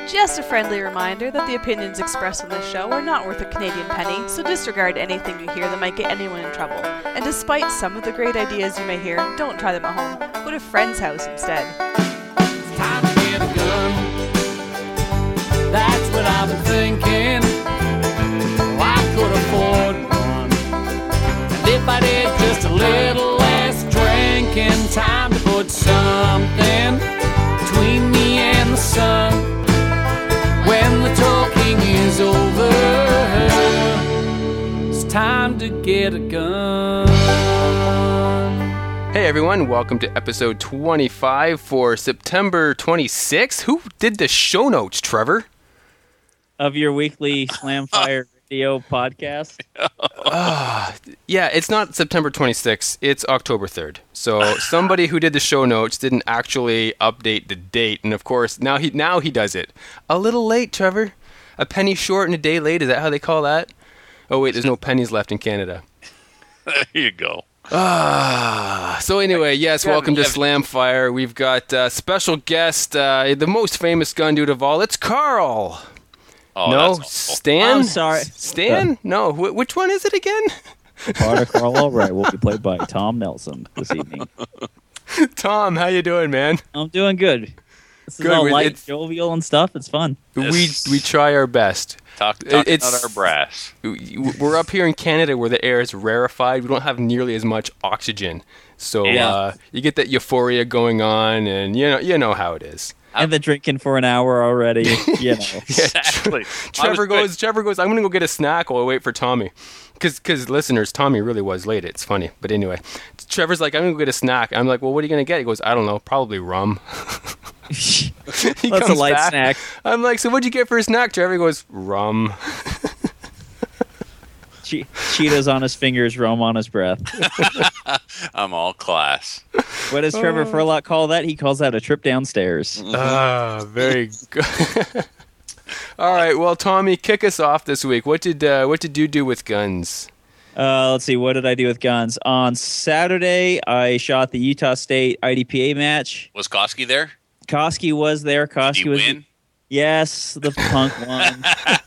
Just a friendly reminder that the opinions expressed on this show are not worth a Canadian penny, so disregard anything you hear that might get anyone in trouble. And despite some of the great ideas you may hear, don't try them at home. Go to a friend's house instead. It's time to get a gun. That's what I've been thinking. Well, I could afford one. And if I did just a little less drinking, time to put something between me and the sun. When the talking is over, it's time to get a gun. Hey everyone, welcome to episode 25 for September 26th. Who did the show notes, Trevor? Of your weekly Slamfire Radio podcast? Yeah, it's not September 26th, it's October 3rd. So somebody who did the show notes didn't actually update the date, and of course, now he does it. A little late, Trevor. A penny short and a day late, is that how they call that? Oh wait, there's no pennies left in Canada. There you go. So anyway, yes, welcome to Slamfire. We've got a special guest, the most famous gun dude of all. It's Carl. Oh, No, that's Stan? I'm sorry. Stan? No, which one is it again? Part of Carl Albright will be played by Tom Nelson this evening. Tom, how you doing, man? I'm doing good. This is Good, all light, it's- jovial, and stuff. It's fun. We try our best. talking It's- about our brass. We're up here in Canada where the air is rarefied. We don't have nearly as much oxygen, so Yeah. you get that euphoria going on, and you know how it is. And the drinking for an hour already. You know. Exactly. Trevor goes, I'm going to go get a snack while I wait for Tommy. Because listeners, Tommy really was late. It's funny. But anyway, Trevor's like, I'm going to go get a snack. I'm like, well, what are you going to get? He goes, I don't know, probably rum. He That's a comes light back. snack. I'm like, so what'd you get for a snack? Trevor goes, rum. Cheetos on his fingers, rum on his breath. I'm all class. What does Trevor Furlock call that? He calls that a trip downstairs. Very good. All right, well, Tommy, kick us off this week. What did you do with guns? Let's see. What did I do with guns? On Saturday, I shot the Utah State IDPA match. Was Koski there? Koski was there. Did Koski he was win? Yes, the punk won.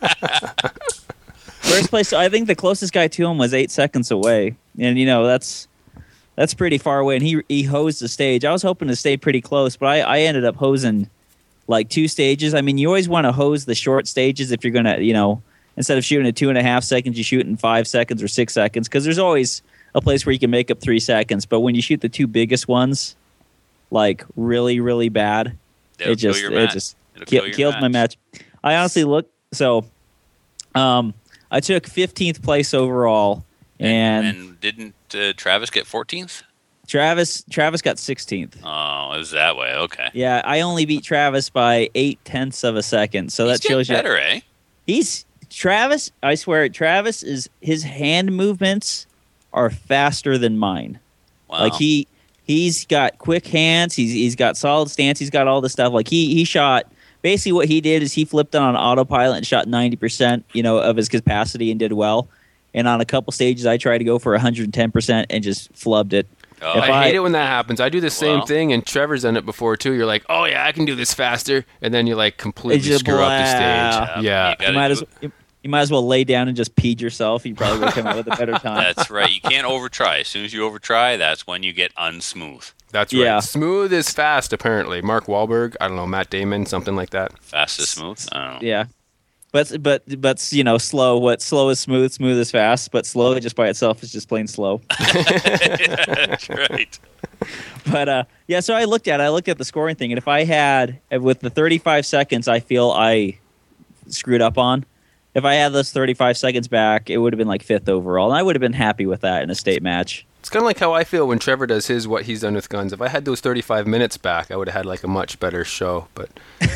First place. I think the closest guy to him was 8 seconds away, and that's pretty far away. And he hosed the stage. I was hoping to stay pretty close, but I ended up hosing like 2 stages. I mean, you always want to hose the short stages if you're gonna, instead of shooting at 2.5 seconds, you shoot in 5 seconds or 6 seconds, because there's always a place where you can make up 3 seconds. But when you shoot the 2 biggest ones, like really, really bad, It'll it just It'll kill your killed my match. I honestly looked. So, I took 15th place overall, and didn't Travis get 14th? Travis got 16th. Oh, it was that way. Okay. Yeah, I only beat Travis by 0.8 of a second. So He's that shows getting better, you. eh? He's Travis. I swear, Travis his hand movements are faster than mine. Wow. Like he's got quick hands. He's got solid stance. He's got all this stuff. Like he shot. Basically, what he did is he flipped on autopilot and shot 90%, of his capacity and did well. And on a couple stages, I tried to go for 110% and just flubbed it. Oh, I hate it when that happens. I do the same Well. thing, and Trevor's done it before too. You're like, oh yeah, I can do this faster, and then you like completely It's just screw up the blah. stage. Yeah. You gotta You might as well lay down and just peed yourself. You probably would come out with a better time. That's right. You can't overtry. As soon as you overtry, that's when you get unsmooth. That's right. Yeah. Smooth is fast, apparently. Mark Wahlberg, I don't know, Matt Damon, something like that. Fast as smooth? I don't know. Yeah. But slow. What slow is smooth, smooth is fast. But slow just by itself is just plain slow. That's right. But so I looked at the scoring thing, and if I had with the 35 seconds, I feel I screwed up on. If I had those 35 seconds back, it would have been like 5th overall, and I would have been happy with that in a state match. It's kind of like how I feel when Trevor does what he's done with guns. If I had those 35 minutes back, I would have had like a much better show. But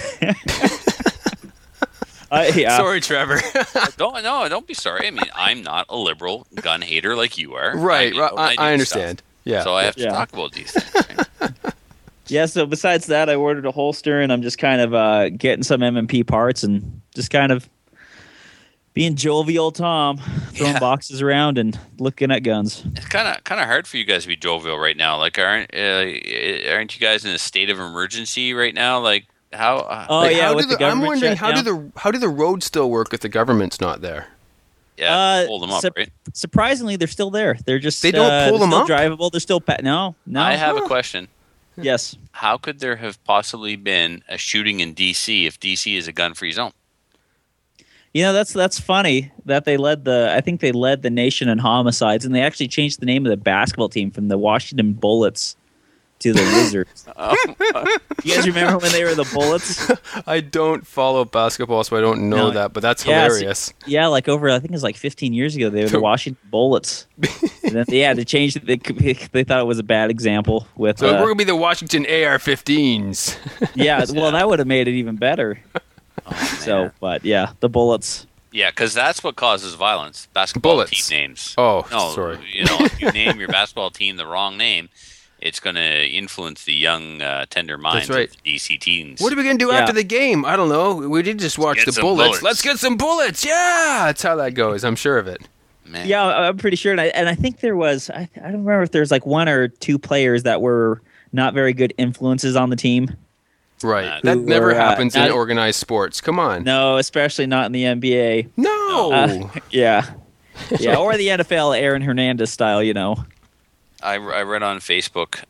Yeah. sorry, Trevor. Don't be sorry. I mean, I'm not a liberal gun hater like you are. Right. do I stuff. understand. Yeah. So I have to Yeah. talk about these things. Right? Yeah, so besides that, I ordered a holster, and I'm just kind of getting some M&P parts and just kind of being jovial Tom, throwing boxes around and looking at guns. It's kind of hard for you guys to be jovial right now. Like, aren't you guys in a state of emergency right now? Like, How? Oh Like, yeah, how with do the I'm government wondering shutdown. how do the roads still work if the government's not there? Yeah, pull them up, right? Surprisingly, they're still there. They're just They don't pull they're them still up? drivable. They're still no. I have a question. Yes. How could there have possibly been a shooting in D.C. if D.C. is a gun-free zone? You know, that's funny that I think they led the nation in homicides, and they actually changed the name of the basketball team from the Washington Bullets to the Wizards. You guys remember when they were the Bullets? I don't follow basketball, so I don't know No. that, but that's Yeah, hilarious. Yeah, like I think it was like 15 years ago, they were the Washington Bullets. And then they had to change it. They thought it was a bad example with. So we're gonna be the Washington AR-15s. Yeah, well, that would have made it even better. So, but yeah, the Bullets. Yeah, because that's what causes violence. Basketball Bullets. team names. Oh, No, sorry. if you name your basketball team the wrong name, it's going to influence the young, tender minds right. of the DC teens. What are we gonna do Yeah. after the game? I don't know. We did just watch Get the some bullets. bullets. Let's get some bullets. Yeah, that's how that goes. I'm sure of it. Man. Yeah, I'm pretty sure. And I think there was, I don't remember if there's like one or two players that were not very good influences on the team. Right. Who That never were, happens in not- organized sports. Come on. No, especially not in the NBA. No. Yeah. Yeah, or the NFL, Aaron Hernandez style, you know. I read on Facebook,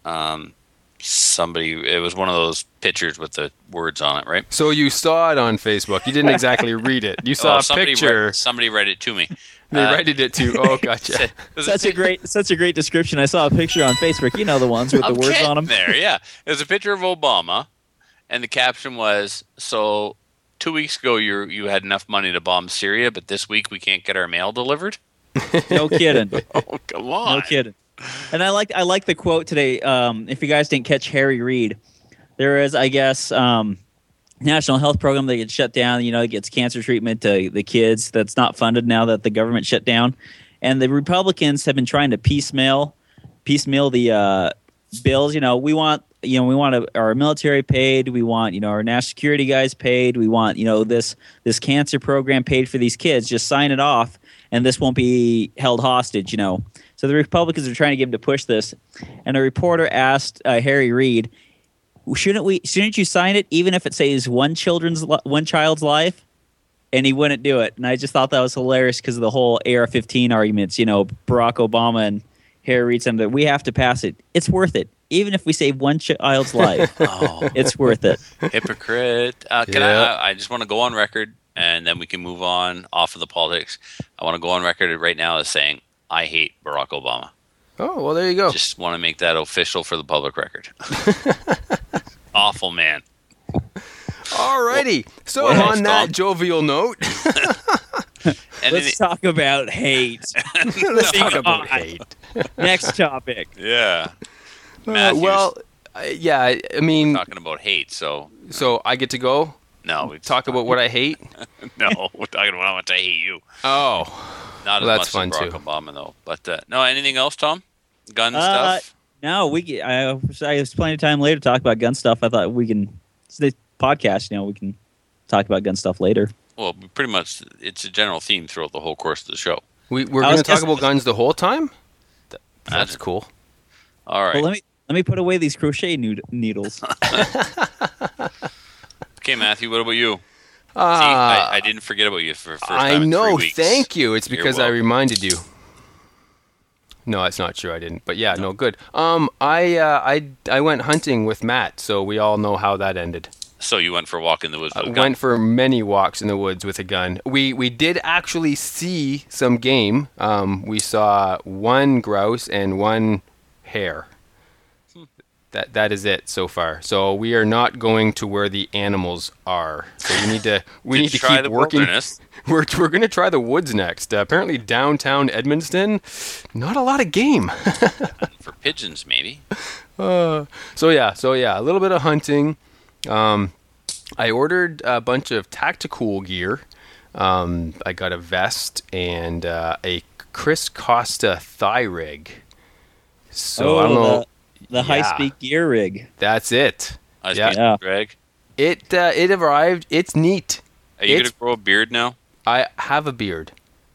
it was one of those pictures with the words on it, right? So you saw it on Facebook. You didn't exactly read it. You saw a picture. Somebody read it to me. They rated it too. Oh, gotcha. Such a great description. I saw a picture on Facebook. You know the ones with the words on them. There, yeah. There's a picture of Obama, and the caption was, "So 2 weeks ago you had enough money to bomb Syria, but this week we can't get our mail delivered." No kidding. Oh, come on! No kidding. And I like the quote today. If you guys didn't catch Harry Reid, there is, I guess, national health program that gets shut down. You know, it gets cancer treatment to the kids that's not funded now that the government shut down. And the Republicans have been trying to piecemeal the bills. You know, we want our military paid. We want, our national security guys paid. We want, this cancer program paid for these kids. Just sign it off, and this won't be held hostage. So the Republicans are trying to get him to push this. And a reporter asked Harry Reid, "Shouldn't you sign it even if it saves one child's life?" And he wouldn't do it. And I just thought that was hilarious because of the whole AR-15 arguments. Barack Obama and Harry Reid said that we have to pass it. It's worth it. Even if we save one child's life, it's worth it. Hypocrite. Yeah. I just want to go on record, and then we can move on off of the politics. I want to go on record right now as saying I hate Barack Obama. Oh, well, there you go. Just want to make that official for the public record. Awful man. Alrighty. So what else, on that Tom? jovial note, Let's talk about hate. let's talk about hate. Next topic. Yeah. Matthew's Yeah, I mean, talking about hate, so so I get to go no, we talk about what I hate. No, we're talking about how much I hate you. Oh, Not Well, as that's much as fun, Barack too. Obama, though. But no, anything else, Tom? Gun stuff? No, I was plenty of time later to talk about gun stuff. I thought we can, it's the podcast, we can talk about gun stuff later. Well, pretty much, it's a general theme throughout the whole course of the show. we're I going was to talk guessing- about guns the whole time. That's Imagine. cool. All right. Well, let me put away these crochet needles. Okay, Matthew, what about you? See, Ah, I didn't forget about you for the first I time in 3 know. weeks. Thank you. It's You're because I welcome. reminded you. No, that's not true. I didn't. But yeah, no, good. I went hunting with Matt, so we all know how that ended. So you went for a walk in the woods with a gun. Went for many walks in the woods with a gun. We did actually see some game. We saw one grouse and one hare. That is it so far. So we are not going to where the animals are. So we need to Did you try keep the working. wilderness? We're going to try the woods next. Apparently downtown Edmundston, not a lot of game. For pigeons, maybe. So yeah, a little bit of hunting. I ordered a bunch of tactical gear. I got a vest and a Chris Costa thigh rig. So I don't know. The high-speed gear rig. That's it. I Yeah. Yeah. Greg. It arrived. It's neat. Are you going It's- to grow a beard now? I have a beard.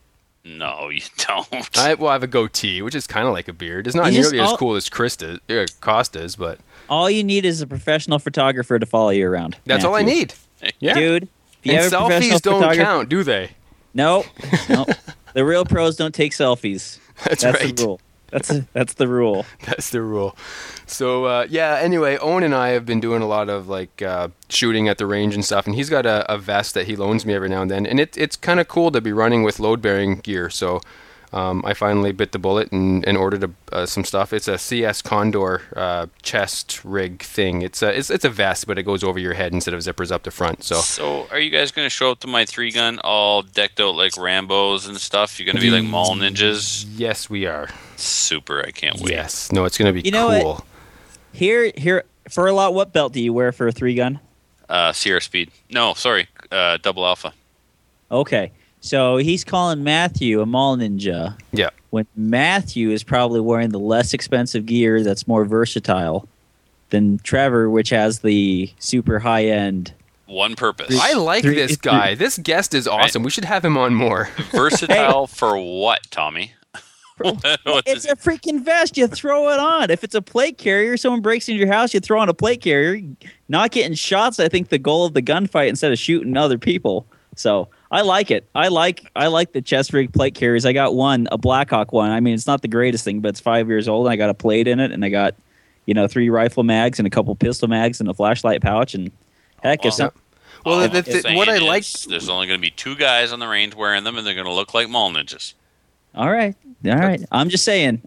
No, you don't. I have a goatee, which is kind of like a beard. It's not You just nearly as all- cool as Costa's, but All you need is a professional photographer to follow you around. that's all I Matthew. need. Yeah. Dude. If you And have a professional selfies don't photographer- count, do they? Nope. The real pros don't take selfies. That's That's right. the rule. That's the rule. That's the rule. So anyway, Owen and I have been doing a lot of shooting at the range and stuff, and he's got a vest that he loans me every now and then, and it's kind of cool to be running with load bearing gear. So I finally bit the bullet and ordered some stuff. It's a CS Condor chest rig thing. It's a vest, but it goes over your head instead of zippers up the front. So, are you guys going to show up to my 3-gun all decked out like Rambos and stuff? You're going to be like mall ninjas? Yes, we are. Super! I can't wait. Yes. No, it's going to be You know cool. what? Here, for a lot, what belt do you wear for a 3-gun? Sierra Speed. No, sorry. Double Alpha. Okay. So he's calling Matthew a mall ninja. Yeah. When Matthew is probably wearing the less expensive gear that's more versatile than Trevor, which has the super high end. One purpose. I like Three- this guy. This guest is awesome. We should have him on more. Versatile for what, Tommy? What's It's a freaking vest. You throw it on. If it's a plate carrier, someone breaks into your house, you throw on a plate carrier. Not getting shots, I think, the goal of the gunfight instead of shooting other people. So I like it. I like the chest rig plate carriers. I got one, a Blackhawk one. I mean, it's not the greatest thing, but it's 5 years old. And I got a plate in it, and I got 3 rifle mags and a couple pistol mags and a flashlight pouch. And heck, if wow. some, Well, All the- I'm the- saying what I is like- there's only going to be 2 guys on the range wearing them, and they're going to look like mall ninjas. all right. I'm just saying.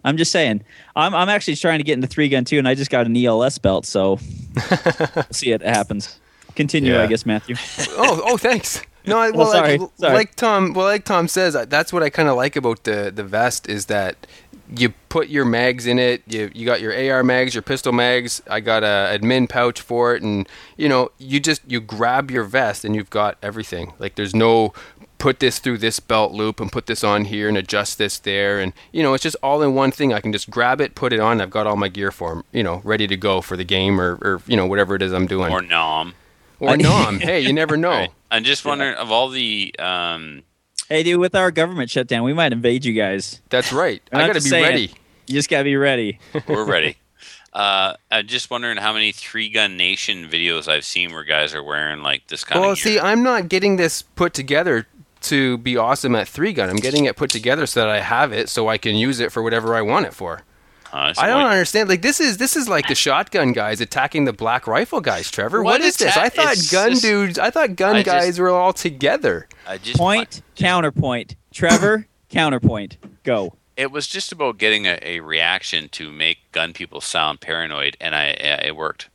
I'm actually trying to get into 3-gun too, and I just got an ELS belt, so we'll see it happens. Continue, Yeah. I guess, Matthew. Oh, thanks. No, sorry. like Tom says, that's what I kind of like about the vest is that you put your mags in it. You got your AR mags, your pistol mags. I got a admin pouch for it, and you grab your vest and you've got everything. Like there's no put this through this belt loop and put this on here and adjust this there, and it's just all in one thing. I can just grab it, put it on. I've got all my gear for 'em, ready to go for the game or whatever it is I'm doing. Or nom. Or nom. Hey, you never know. Right. I'm just wondering, of all the... Hey, dude, with our government shutdown, we might invade you guys. That's right. I'm I got to just be saying. ready. You just gotta be ready. We're ready. I'm just wondering how many 3-Gun Nation videos I've seen where guys are wearing like this kind Well, of gear. see, I'm not getting this put together to be awesome at 3-gun. I'm getting it put together so that I have it so I can use it for whatever I want it for. So I don't what- understand. Like this is like the shotgun guys attacking the black rifle guys, Trevor. What What is this? I thought it's gun just- dudes. I thought gun I just- guys were all together. I just Point, counterpoint. Trevor, counterpoint. Go. It was just about getting a reaction to make gun people sound paranoid, and it worked.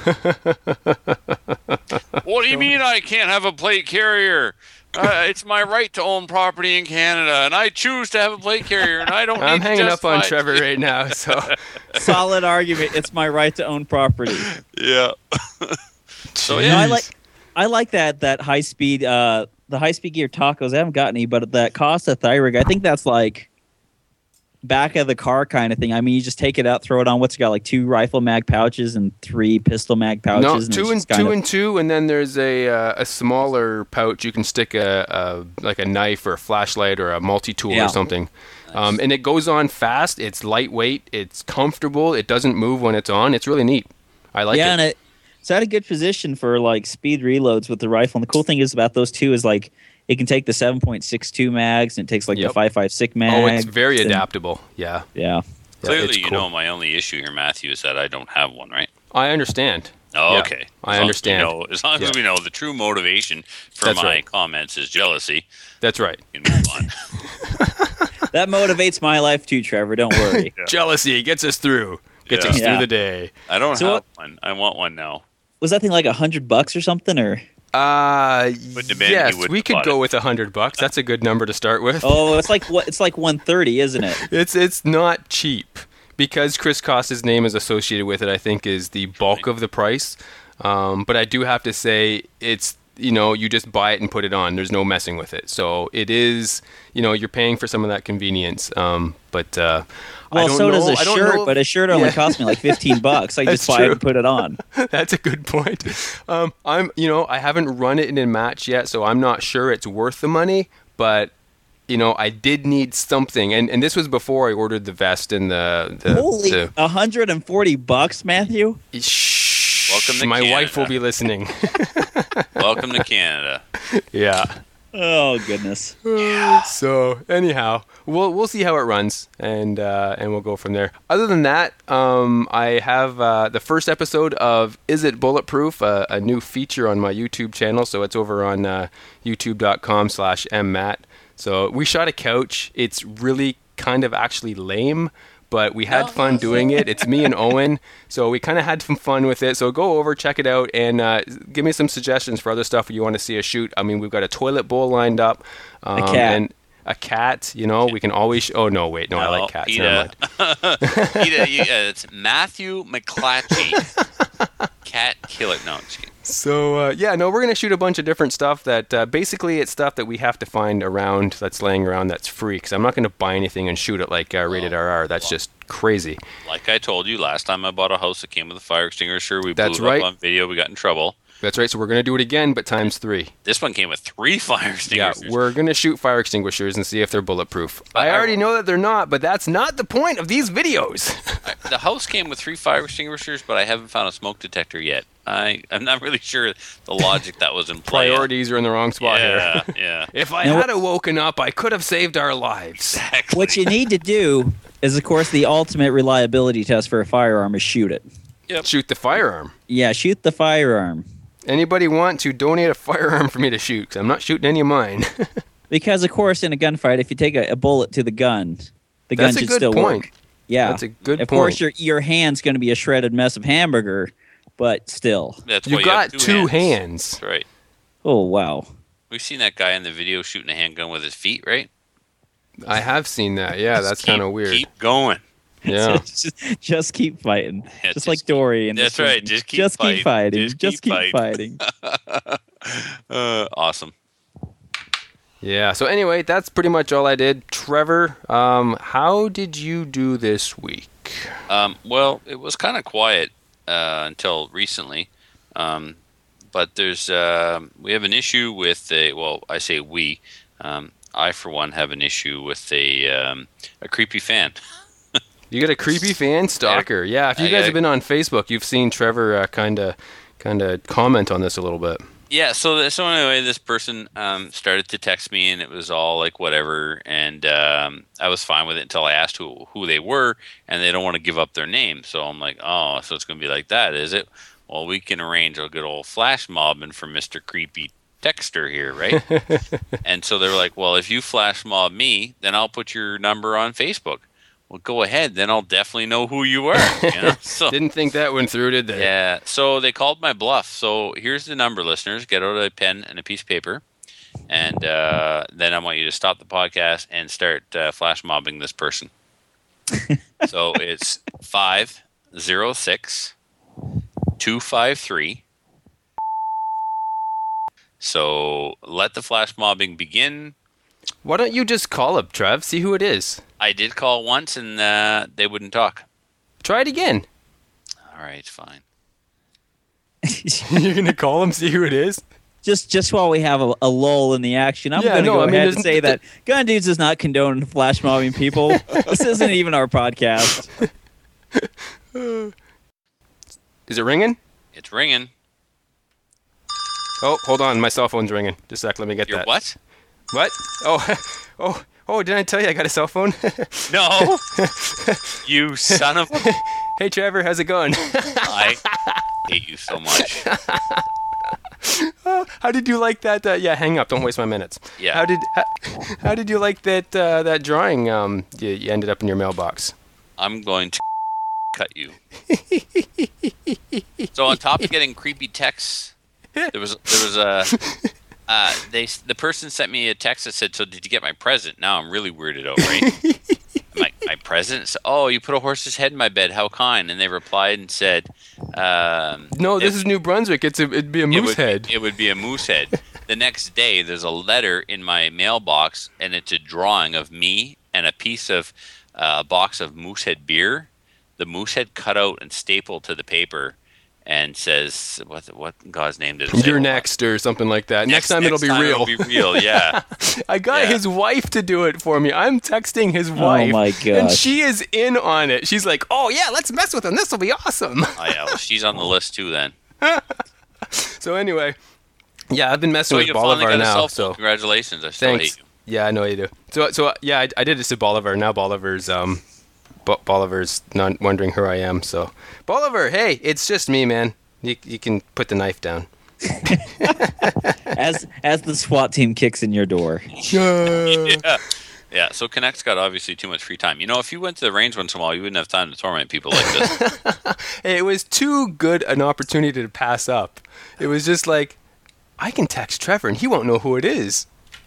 What do you mean I can't have a plate carrier? It's my right to own property in Canada, and I choose to have a plate carrier, and I don't. I'm need to hanging up on justify it. Trevor right now. So Solid argument. It's my right to own property. Yeah. So No, yeah, I like that high speed the high speed gear tacos. I haven't got any, but that Costa Thyrig, I think that's like back of the car kind of thing. I mean, you just take it out, throw it on. What's it got? Like 2 rifle mag pouches and 3 pistol mag pouches. no, and two it's and just kind two of- and two, and then there's a smaller pouch you can stick like a knife or a flashlight or a multi-tool Yeah. or something. And it goes on fast. It's lightweight. It's comfortable. It doesn't move when it's on. It's really neat. I like yeah, it. and it's at a good position for like speed reloads with the rifle. And the cool thing is about those two is like it can take the 7.62 mags and it takes like Yep. the 5.56 mag. Oh, it's very and- adaptable. Yeah. Yeah. clearly, it's you cool. know, my only issue here, Matthew, is that I don't have one, right? I understand. Oh, Yeah, okay. I understand. As long as Yeah. we know the true motivation for That's my right. comments is jealousy, That's right. we can move on. That motivates my life too, Trevor. Don't worry. Jealousy gets us through. Gets Yeah. us Yeah. through the day. I don't So have what- one. I want one now. Was that thing like $100 or something? Or Wouldn't have been, he Yes, wouldn't we have could bought go it. with $100. That's a good number to start with. oh, it's like what? It's like 130, isn't it? It's not cheap because Chris Costa's name is associated with it. I think is the bulk of the price. But I do have to say it's you just buy it and put it on. There's no messing with it. So it is you're paying for some of that convenience. But I Well, don't so know. does a I don't shirt, know but a shirt only Yeah. cost me like $15. I That's just buy true. it and put it on. That's a good point. I haven't run it in a match yet, so I'm not sure it's worth the money. But I did need something, and this was before I ordered the vest and the Holy, $140, Matthew. Shh, Welcome to my Canada. wife will be listening. Welcome to Canada. Yeah. Oh goodness. So anyhow, we'll see how it runs, and we'll go from there. Other than that, I have the first episode of Is It Bulletproof, a new feature on my YouTube channel. So it's over on youtube.com/mmatt. So we shot a couch. It's really kind of actually lame, but we had fun doing it. It's me and Owen, so we kind of had some fun with it. So go over, check it out, and give me some suggestions for other stuff you want to see us shoot. I mean, we've got a toilet bowl lined up. A cat. And a cat, we can always... I like cats. Never mind. PETA, it's Matthew McClatchy. Cat killer. No, I'm just kidding. So, we're going to shoot a bunch of different stuff that, basically, it's stuff that we have to find around, that's laying around, that's free, because I'm not going to buy anything and shoot it like Rated RR. That's just crazy. Like I told you, last time I bought a house that came with a fire extinguisher. We That's blew it right. up on video. We got in trouble. That's right, so we're going to do it again, but times 3. This one came with 3 fire extinguishers. Yeah, we're going to shoot fire extinguishers and see if they're bulletproof. I already know that they're not, but that's not the point of these videos. The house came with 3 fire extinguishers, but I haven't found a smoke detector yet. I'm not really sure the logic that was in play. Priorities are in the wrong spot here. Yeah. If I had woken up, I could have saved our lives. Exactly. What you need to do is, of course, the ultimate reliability test for a firearm is shoot it. Yep. Shoot the firearm. Yeah, shoot the firearm. Anybody want to donate a firearm for me to shoot? Because I'm not shooting any of mine. Because, of course, in a gunfight, if you take a bullet to the gun, the gun That's a should good still point. work. Yeah, That's a good Of point. course, your hand's going to be a shredded mess of hamburger, but still. That's You why got have 2 hands. That's right. Oh, wow. We've seen that guy in the video shooting a handgun with his feet, right? I have seen that. Yeah, that's kind of weird. Keep going. Yeah. just keep fighting. Yeah, just like Dory. In that's this right. one. Just keep keep fighting. fighting. Just Just keep keep fighting. Awesome. Yeah, so anyway, that's pretty much all I did. Trevor, how did you do this week? Well, it was kind of quiet until recently. But there's we have an issue with I say we. I, for one, have an issue with a creepy fan. You got a creepy fan stalker. Yeah, if you guys have been on Facebook, you've seen Trevor kind of comment on this a little bit. Yeah, so anyway, this person started to text me, and it was all like whatever, and I was fine with it until I asked who they were, and they don't want to give up their name. So I'm like, oh, so it's going to be like that, is it? Well, we can arrange a good old flash mobbing for Mr. Creepy Texter here, right? And so they were like, well, if you flash mob me, then I'll put your number on Facebook. Well, go ahead, then I'll definitely know who you are. So, Didn't think that went through, did they? yeah, so they called my bluff. So here's the number, listeners. Get out a pen and a piece of paper, and then I want you to stop the podcast and start flash mobbing this person. So it's 506-253. So let the flash mobbing begin. Why don't you just call up, Trev? See who it is. I did call once, and they wouldn't talk. Try it again. All right, fine. You're going to call him, see who it is? Just while we have a lull in the action, I'm going to go ahead and say that Gun Dudes does not condone flash mobbing people. This isn't even our podcast. Is it ringing? It's ringing. Oh, hold on. My cell phone's ringing. Just a sec. Let me get Your that. what? What? Oh, didn't I tell you I got a cell phone? No. You son of a... Hey, Trevor, how's it going? I hate you so much. How did you like that? Yeah, hang up. Don't waste my minutes. Yeah. How did you like that drawing you ended up in your mailbox? I'm going to cut you. So on top of getting creepy texts, there was a... the person sent me a text that said, "So did you get my present?" Now I'm really weirded out, right? my present? So, oh, you put a horse's head in my bed. How kind. And they replied and said, "No, this is New Brunswick. It'd be a moose head." It would be a moose head. The next day, there's a letter in my mailbox, and it's a drawing of me and a piece of a box of Moosehead beer. The Moosehead cut out and stapled to the paper. and says, what in God's name did it say? You're next or something like that. Next time it'll be real. It'll be real, yeah. I got his wife to do it for me. I'm texting his wife. Oh my And gosh. she is in on it. She's like, oh yeah, let's mess with him. This will be awesome. Oh, yeah, well, she's on the list too then. So anyway, yeah, I've been messing So with you finally Bolivar got a now. cell phone. So Congratulations. I still thanks. hate you. Yeah, I know you do. So yeah, I did this to Bolivar. Now Bolivar's Bolivar's not wondering who I am. So Bolivar, hey, it's just me, man. You can put the knife down. As the SWAT team kicks in your door. Yeah, so Connect's got obviously too much free time. You know, if you went to the range once in a while, you wouldn't have time to torment people like this. It was too good an opportunity to pass up. It was just like, I can text Trevor and he won't know who it is.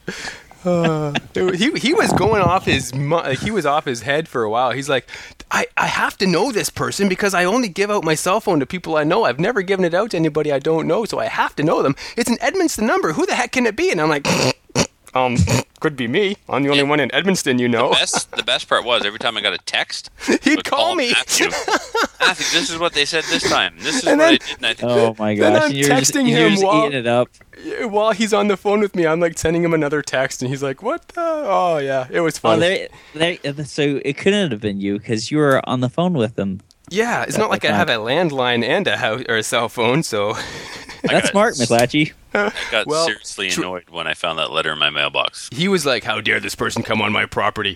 He was going off he was off his head for a while. He's like, I have to know this person because I only give out my cell phone to people I know. I've never given it out to anybody I don't know, so I have to know them. It's an Edmundston number. Who the heck can it be? And I'm like, could be me. I'm the only one in Edmundston, you know. The best part was every time I got a text, He'd call me. Matthew, this is what they said this time. This is And what then- I did. And I think, Oh my Then gosh. I'm And you're just, texting and you're him just while- eating it up. While he's on the phone with me, I'm like sending him another text, and he's like, "What the? Oh yeah, it was Oh, fun." so it couldn't have been you because you were on the phone with them. Yeah, it's not like I have a landline and a house or a cell phone, so That's smart, McClatchy. I got Well, seriously annoyed when I found that letter in my mailbox. he was like, "How dare this person come on my property?"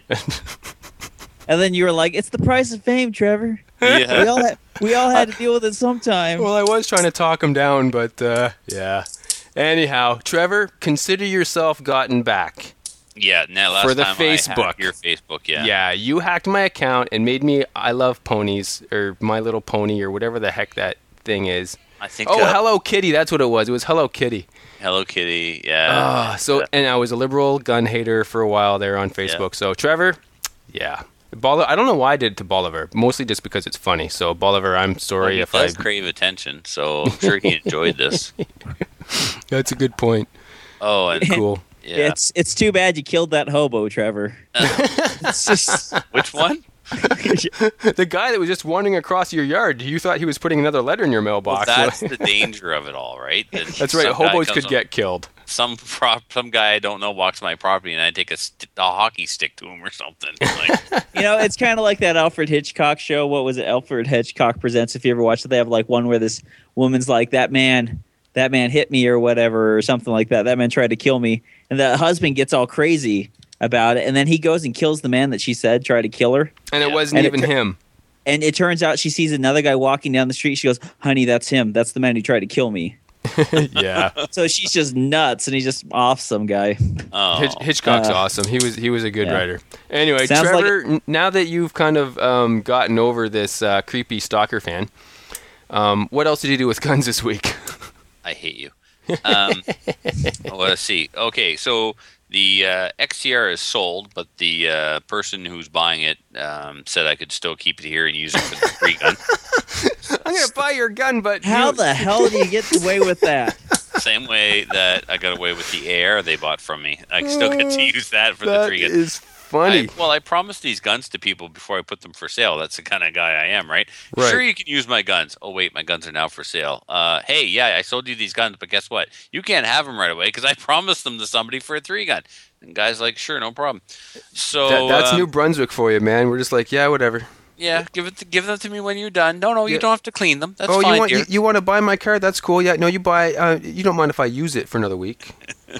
And then you were like, "It's the price of fame, Trevor. Yeah. We all had to deal with it sometime." Well, I was trying to talk him down, but yeah. Anyhow, Trevor, consider yourself gotten back. Yeah, now last For the time Facebook. I hacked your Facebook, yeah. Yeah, you hacked my account and made me I Love Ponies or My Little Pony or whatever the heck that thing is. I think Oh, Hello Kitty, that's what it was. It was Hello Kitty. Hello Kitty, yeah. And I was a liberal gun hater for a while there on Facebook. So Trevor, yeah. I don't know why I did it to Bolivar. Mostly just because it's funny. So Bolivar, I'm sorry he if I. does crave attention, so I'm sure he enjoyed this. That's a good point. Oh, and Cool. yeah. It's too bad you killed that hobo, Trevor. It's just Which one? The guy that was just wandering across your yard, you thought he was putting another letter in your Well, mailbox. that's the danger of it all, right? That That's right. some guy Hobos comes could on- get killed. some guy I don't know walks my property and I take a hockey stick to him or something. Like, it's kind of like that Alfred Hitchcock show. What was it? Alfred Hitchcock Presents. If you ever watched it, they have like one where this woman's like, that man hit me or whatever or something like that. That man tried to kill me. And the husband gets all crazy about it. And then he goes and kills the man that she said tried to kill her. And it Yeah. wasn't And even him. And it turns out she sees another guy walking down the street. She goes, "Honey, that's him. That's the man who tried to kill me." Yeah. So she's just nuts, and he's just off some guy. oh, Hitchcock's awesome. He was a good yeah. writer. Anyway, Sounds like Trevor, now that you've kind of gotten over this creepy stalker fan, what else did you do with guns this week? I hate you. Well, let's see. Okay, so the XTR is sold, but the person who's buying it said I could still keep it here and use it for the free gun. I'm gonna buy your gun, but How the hell do you get away with that? Same way that I got away with the AR they bought from me. I still get to use that for the That free gun. is funny. I promised these guns to people before I put them for sale. That's the kind of guy I am, right? Right. Sure, you can use my guns. Oh, wait, my guns are now for sale. Hey, yeah, I sold you these guns, but guess what? You can't have them right away because I promised them to somebody for a 3-gun. And guys like, sure, no problem. So That's New Brunswick for you, man. We're just like, yeah, whatever. yeah, give them to me when you're done. No, Yeah. you don't have to clean them. That's Oh, fine, dear. you want to buy my car? That's cool. Yeah, no, you buy. You don't mind if I use it for another week?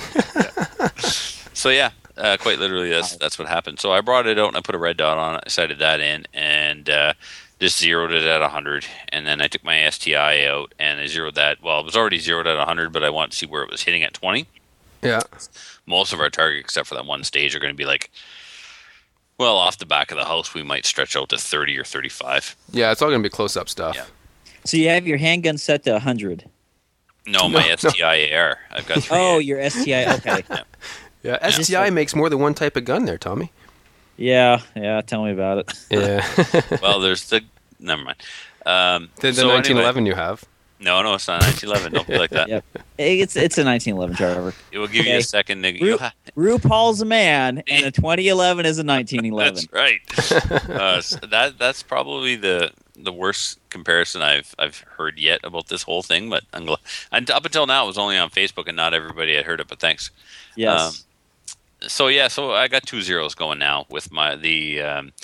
So yeah, quite literally, that's what happened. So I brought it out and I put a red dot on it. I sighted that in and just zeroed it at 100. And then I took my STI out and I zeroed that. Well, it was already zeroed at 100, but I wanted to see where it was hitting at 20. Yeah. Most of our targets, except for that one stage, are going to be like, well, off the back of the house, we might stretch out to 30 or 35. Yeah, it's all gonna be close-up stuff. Yeah. So you have your handgun set to 100. No, my STI AR. I've got 3. Oh, your STI. Okay. Yeah, STI makes more than one type of gun there, Tommy. Yeah. Tell me about it. Yeah. Well, there's the. Never mind. the So 1911 anyway, you have. no, it's not 1911. Don't be like that. Yep. It's a 1911, Trevor. It will give you Okay. a second. RuPaul's a man, and a 2011 is a 1911. That's right. So that's probably the the worst comparison I've heard yet about this whole thing, but and up until now it was only on Facebook and not everybody had heard it. But thanks. Yes. So I got 2 zeros going now with the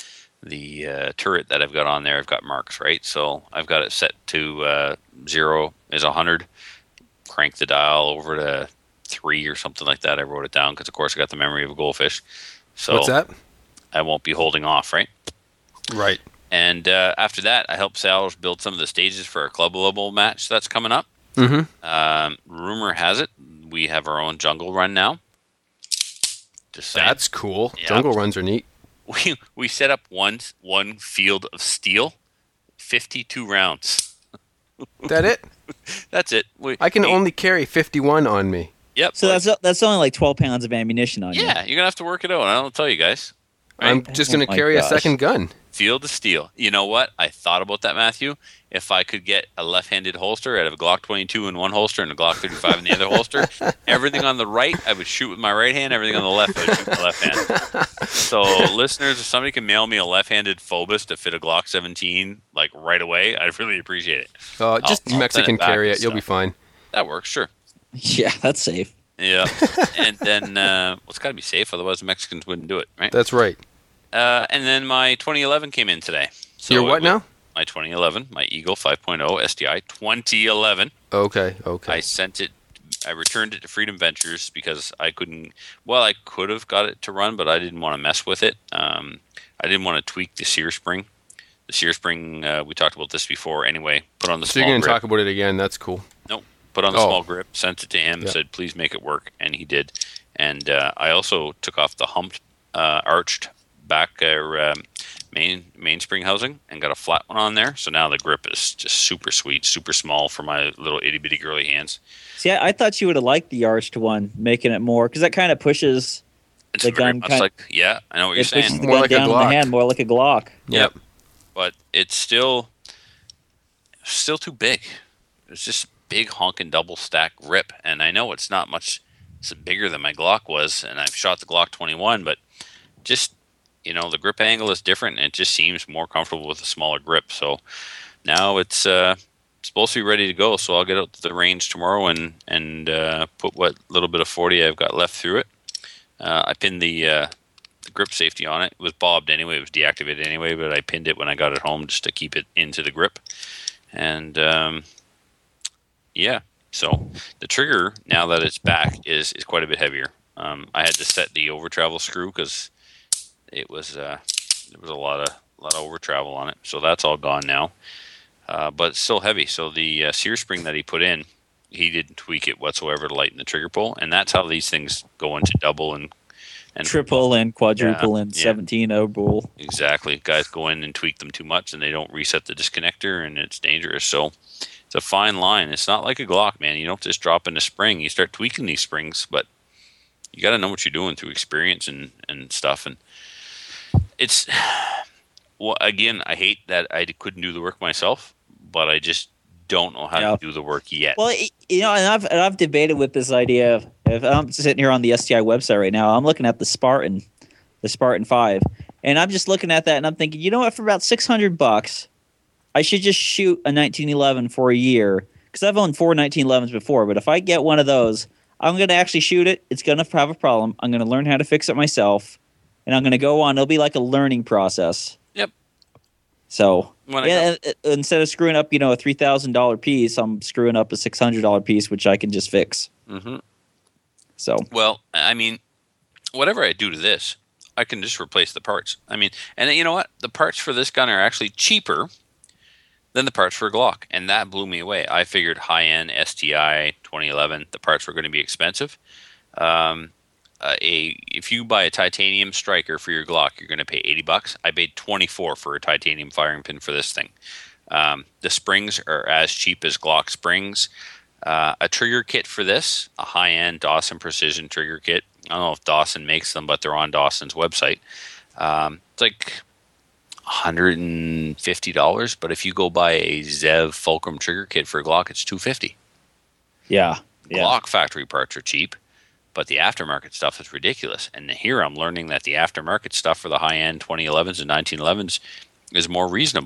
turret that I've got on there. I've got marks, right? So I've got it set to 0 is 100. Crank the dial over to 3 or something like that. I wrote it down because, of course, I got the memory of a goldfish. So What's that? I won't be holding off, right? Right. And after that, I helped Sal build some of the stages for our club level match that's coming up. Mm-hmm. Rumor has it we have our own jungle run now. Just saying. That's cool. Yeah. Jungle runs are neat. We set up one field of steel, 52 rounds. That it? That's it. I can only carry 51 on me. Yep. So that's only like 12 pounds of ammunition on you. Yeah, you're gonna have to work it out. I don't tell you guys. Right? I'm just going to my carry a gosh. second gun. Field of steel. You know what? I thought about that, Matthew. If I could get a left-handed holster out of a Glock 22 in one holster and a Glock 35 in the other holster, everything on the right I would shoot with my right hand. Everything on the left I would shoot with my left hand. So, listeners, if somebody can mail me a left-handed Phobos to fit a Glock 17 like right away, I'd really appreciate it. Just I'll Mexican send it back carry and it. You'll be stuff. fine. That works, sure. Yeah, that's safe. Yeah, and then it's got to be safe, otherwise the Mexicans wouldn't do it, right? That's right. And then my 2011 came in today. So Your what it was now? My 2011, my Eagle 5.0 STI 2011. Okay. I sent it. I returned it to Freedom Ventures because I couldn't. Well, I could have got it to run, but I didn't want to mess with it. I didn't want to tweak the sear spring. The sear spring, we talked about this before. Anyway, put on the So small you're going to grip. talk about it again. That's cool. Nope. Put on the Oh. small grip. Sent it to him. Yeah. Said, please make it work, and he did. And I also took off the humped, arched back mainspring housing and got a flat one on there. So now the grip is just super sweet, super small for my little itty bitty girly hands. See, I thought you would have liked the arched one, making it more, because that kind of pushes It's the very gun much kind. like, yeah, I know what you're It pushes saying. the More gun like a down in the Glock. hand, more like a Glock. Yep. But it's still too big. It's just big honking double stack grip, and I know it's not much. It's bigger than my Glock was, and I've shot the Glock 21, but just the grip angle is different, and it just seems more comfortable with a smaller grip. So now it's supposed to be ready to go. So I'll get out to the range tomorrow and put what little bit of 40 I've got left through it. I pinned the grip safety on it. It was bobbed anyway. It was deactivated anyway, but I pinned it when I got it home just to keep it into the grip. And so the trigger, now that it's back, is quite a bit heavier. I had to set the over travel screw because it was there was a lot of over travel on it. So that's all gone now, but it's still heavy. So the sear spring that he put in, he didn't tweak it whatsoever to lighten the trigger pull, and that's how these things go into double and Triple and quadruple Yeah, and yeah. 17 overbull. Exactly. Guys go in and tweak them too much, and they don't reset the disconnector, and it's dangerous. So it's a fine line. It's not like a Glock, man. You don't just drop in a spring. You start tweaking these springs, but you got to know what you're doing through experience and stuff. And it's, well, again, I hate that I couldn't do the work myself, but I just don't know how Yeah. to do the work yet. Well, and I've debated with this idea of, if I'm sitting here on the STI website right now, I'm looking at the Spartan 5, and I'm just looking at that and I'm thinking, you know what, for about $600, I should just shoot a 1911 for a year, because I've owned 4 1911s before, but if I get one of those, I'm going to actually shoot it. It's going to have a problem. I'm going to learn how to fix it myself, and I'm going to go on. It'll be like a learning process. Yep. So, When I yeah, instead of screwing up, a $3,000 piece, I'm screwing up a $600 piece, which I can just fix. Mm-hmm. So, Well, I mean, whatever I do to this, I can just replace the parts. I mean, and you know what? The parts for this gun are actually cheaper than the parts for a Glock, and that blew me away. I figured high-end STI 2011, the parts were going to be expensive. If you buy a titanium striker for your Glock, you're going to pay $80. I paid $24 for a titanium firing pin for this thing. The springs are as cheap as Glock springs. A trigger kit for this, a high-end Dawson Precision trigger kit. I don't know if Dawson makes them, but they're on Dawson's website. It's like $150, but if you go buy a Zev Fulcrum trigger kit for a Glock, it's $250. yeah. Glock factory parts are cheap, but the aftermarket stuff is ridiculous. And here I'm learning that the aftermarket stuff for the high-end 2011s and 1911s is more reasonable.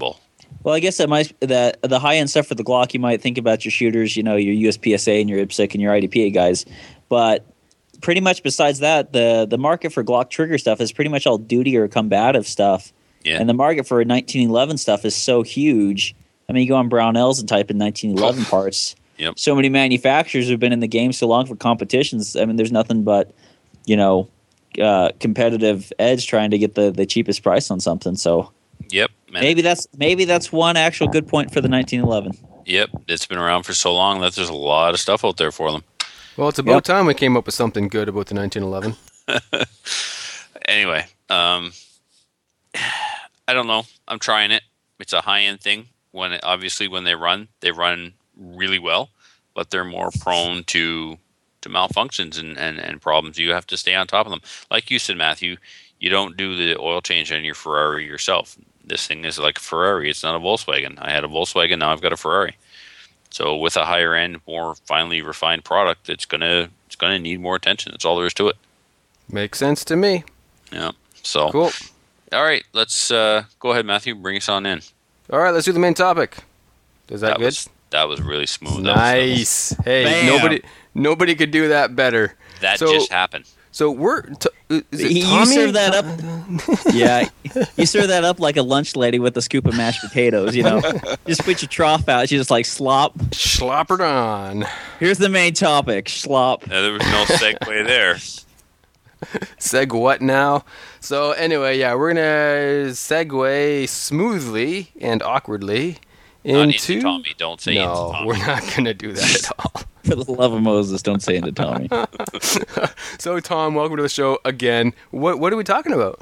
Well, I guess that the high end stuff for the Glock, you might think about your shooters, your USPSA and your IPSC and your IDPA guys, but pretty much besides that, the market for Glock trigger stuff is pretty much all duty or combative stuff, and the market for 1911 stuff is so huge. I mean, you go on Brownells and type in 1911 parts. Yep. So many manufacturers have been in the game so long for competitions. I mean, there's nothing but competitive edge trying to get the cheapest price on something. So. Yep. Man. Maybe that's one actual good point for the 1911. Yep, it's been around for so long that there's a lot of stuff out there for them. Well, it's about time we came up with something good about the 1911. Anyway, I don't know. I'm trying it. It's a high-end thing. When they run really well, but they're more prone to malfunctions and problems. You have to stay on top of them. Like you said, Matthew, you don't do the oil change on your Ferrari yourself. This thing is like a Ferrari. It's not a Volkswagen. I had a Volkswagen. Now I've got a Ferrari. So with a higher end, more finely refined product, it's gonna need more attention. That's all there is to it. Makes sense to me. Yeah. So cool. All right, let's go ahead, Matthew. Bring us on in. All right, let's do the main topipic. Is that good? That was really smooth. Nice. Hey, Bam. nobody could do that better. That just happened. So is it You Tommy? serve that up. Yeah, you serve that up like a lunch lady with a scoop of mashed potatoes. Just put your trough out. You just like slop. Slop it on. Here's the main topic: slop. There was no segue there. Seg what now? So anyway, yeah, we're gonna segue smoothly and awkwardly Not into into Tommy. Don't say into Tommy. we're not gonna do that at all. For the love of Moses, don't say into Tommy. So Tom, welcome to the show again. What are we talking about?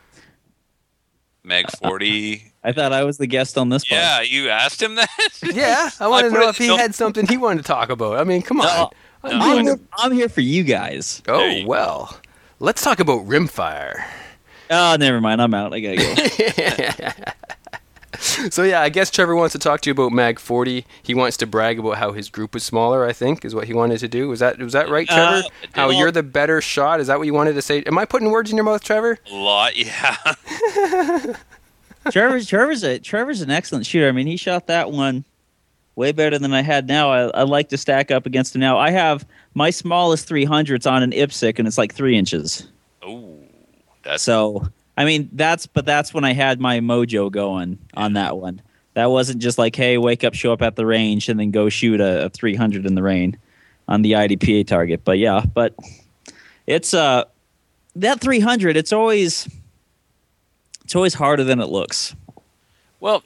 Meg 40. I thought I was the guest on this one. Yeah, you asked him that? Yeah, I want to put know it- if he no. had something he wanted to talk about. I mean, come on. I'm here for you guys. There Oh you go. well, let's talk about rimfire. Oh, never mind. I'm out. I gotta go. So yeah, I guess Trevor wants to talk to you about Mag 40. He wants to brag about how his group was smaller, I think, is what he wanted to do. Was that right, Trevor? How you're the better shot? Is that what you wanted to say? Am I putting words in your mouth, Trevor? A lot, yeah. Trevor's an excellent shooter. I mean, he shot that one way better than I had now. I like to stack up against him now. I have my smallest 300's on an IPSC, and it's like 3 inches. Ooh, that's So, I mean, that's when I had my mojo going on that one. That wasn't just like, hey, wake up, show up at the range, and then go shoot a 300 in the rain on the IDPA target. But yeah, it's that 300. It's always harder than it looks. Well,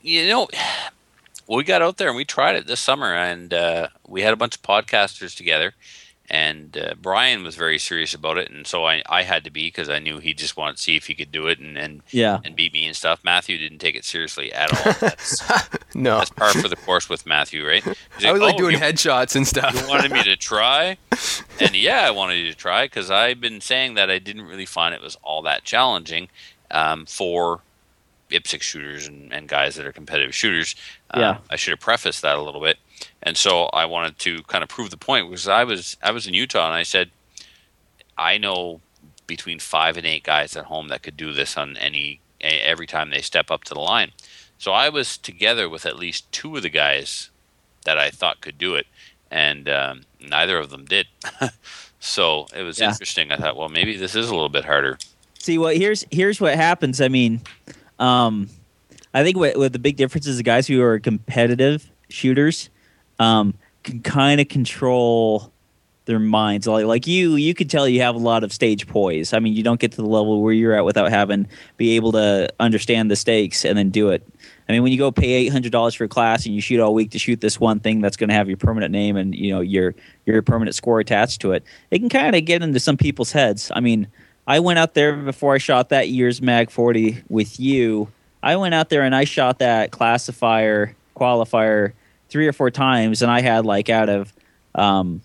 we got out there and we tried it this summer, and we had a bunch of podcasters together, and Brian was very serious about it, and so I had to be, because I knew he just wanted to see if he could do it and beat me and stuff. Matthew didn't take it seriously at all. No. That's par for the course with Matthew, right? He's I was like "Oh, doing you- headshots and stuff. You wanted me to try? And yeah, I wanted you to try, because I've been saying that I didn't really find it was all that challenging for IPSC shooters and guys that are competitive shooters. Yeah. I should have prefaced that a little bit. And so I wanted to kind of prove the point, because I was in Utah, and I said, I know between 5 and 8 guys at home that could do this on every time they step up to the line. So I was together with at least 2 of the guys that I thought could do it, and neither of them did. So it was interesting. I thought, well, maybe this is a little bit harder. See, well, here's what happens. I mean, I think what the big difference is the guys who are competitive shooters can kind of control their minds. Like you could tell you have a lot of stage poise. I mean, you don't get to the level where you're at without be able to understand the stakes and then do it. I mean, when you go pay $800 for a class and you shoot all week to shoot this one thing that's going to have your permanent name and your permanent score attached to it, it can kind of get into some people's heads. I mean, I went out there before I shot that year's Mag 40 with you. I went out there and I shot that qualifier 3 or 4 times, and I had like out of 4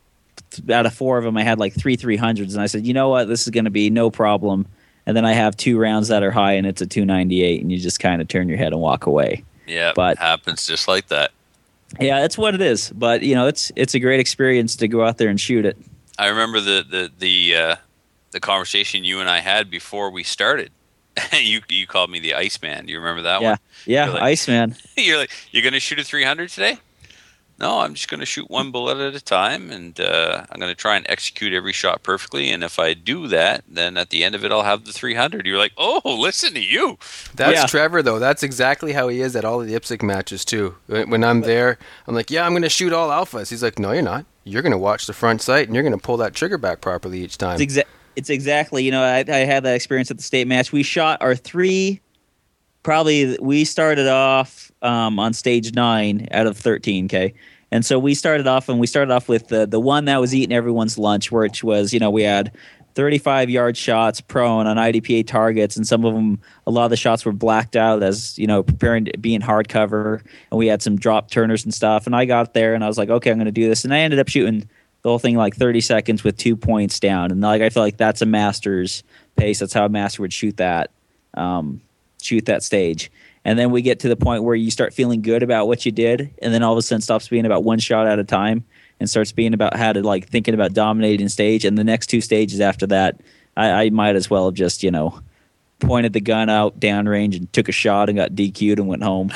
of them, I had like 3 300s, and I said, you know what, this is going to be no problem. And then I have 2 rounds that are high, and it's a 298, and you just kind of turn your head and walk away. Yeah, But- it happens just like that. Yeah, that's what it is. But it's a great experience to go out there and shoot it. I remember the conversation you and I had before we started, you called me the Iceman. Do you remember that Yeah, one? yeah, You're like- Iceman. You're like, you're going to shoot a 300 today? No, I'm just going to shoot one bullet at a time, and I'm going to try and execute every shot perfectly. And if I do that, then at the end of it, I'll have the 300. You're like, oh, listen to you. That's Yeah. Trevor, though. That's exactly how he is at all of the IPSC matches, too. When I'm there, I'm like, yeah, I'm going to shoot all alphas. He's like, no, you're not. You're going to watch the front sight, and you're going to pull that trigger back properly each time. It's exactly, I had that experience at the state match. We shot our three, we started off on stage 9 out of 13, okay? And so we started off with the one that was eating everyone's lunch, which was, we had 35-yard shots prone on IDPA targets, and some of them, a lot of the shots were blacked out as, preparing to be in hardcover, and we had some drop turners and stuff. And I got there, and I was like, okay, I'm going to do this. And I ended up shooting the whole thing like 30 seconds with 2 points down. And I feel like that's a master's pace. That's how a master would shoot that stage. And then we get to the point where you start feeling good about what you did, and then all of a sudden stops being about one shot at a time and starts being about how to thinking about dominating stage. And the next 2 stages after that, I might as well have just, pointed the gun out downrange and took a shot and got DQ'd and went home.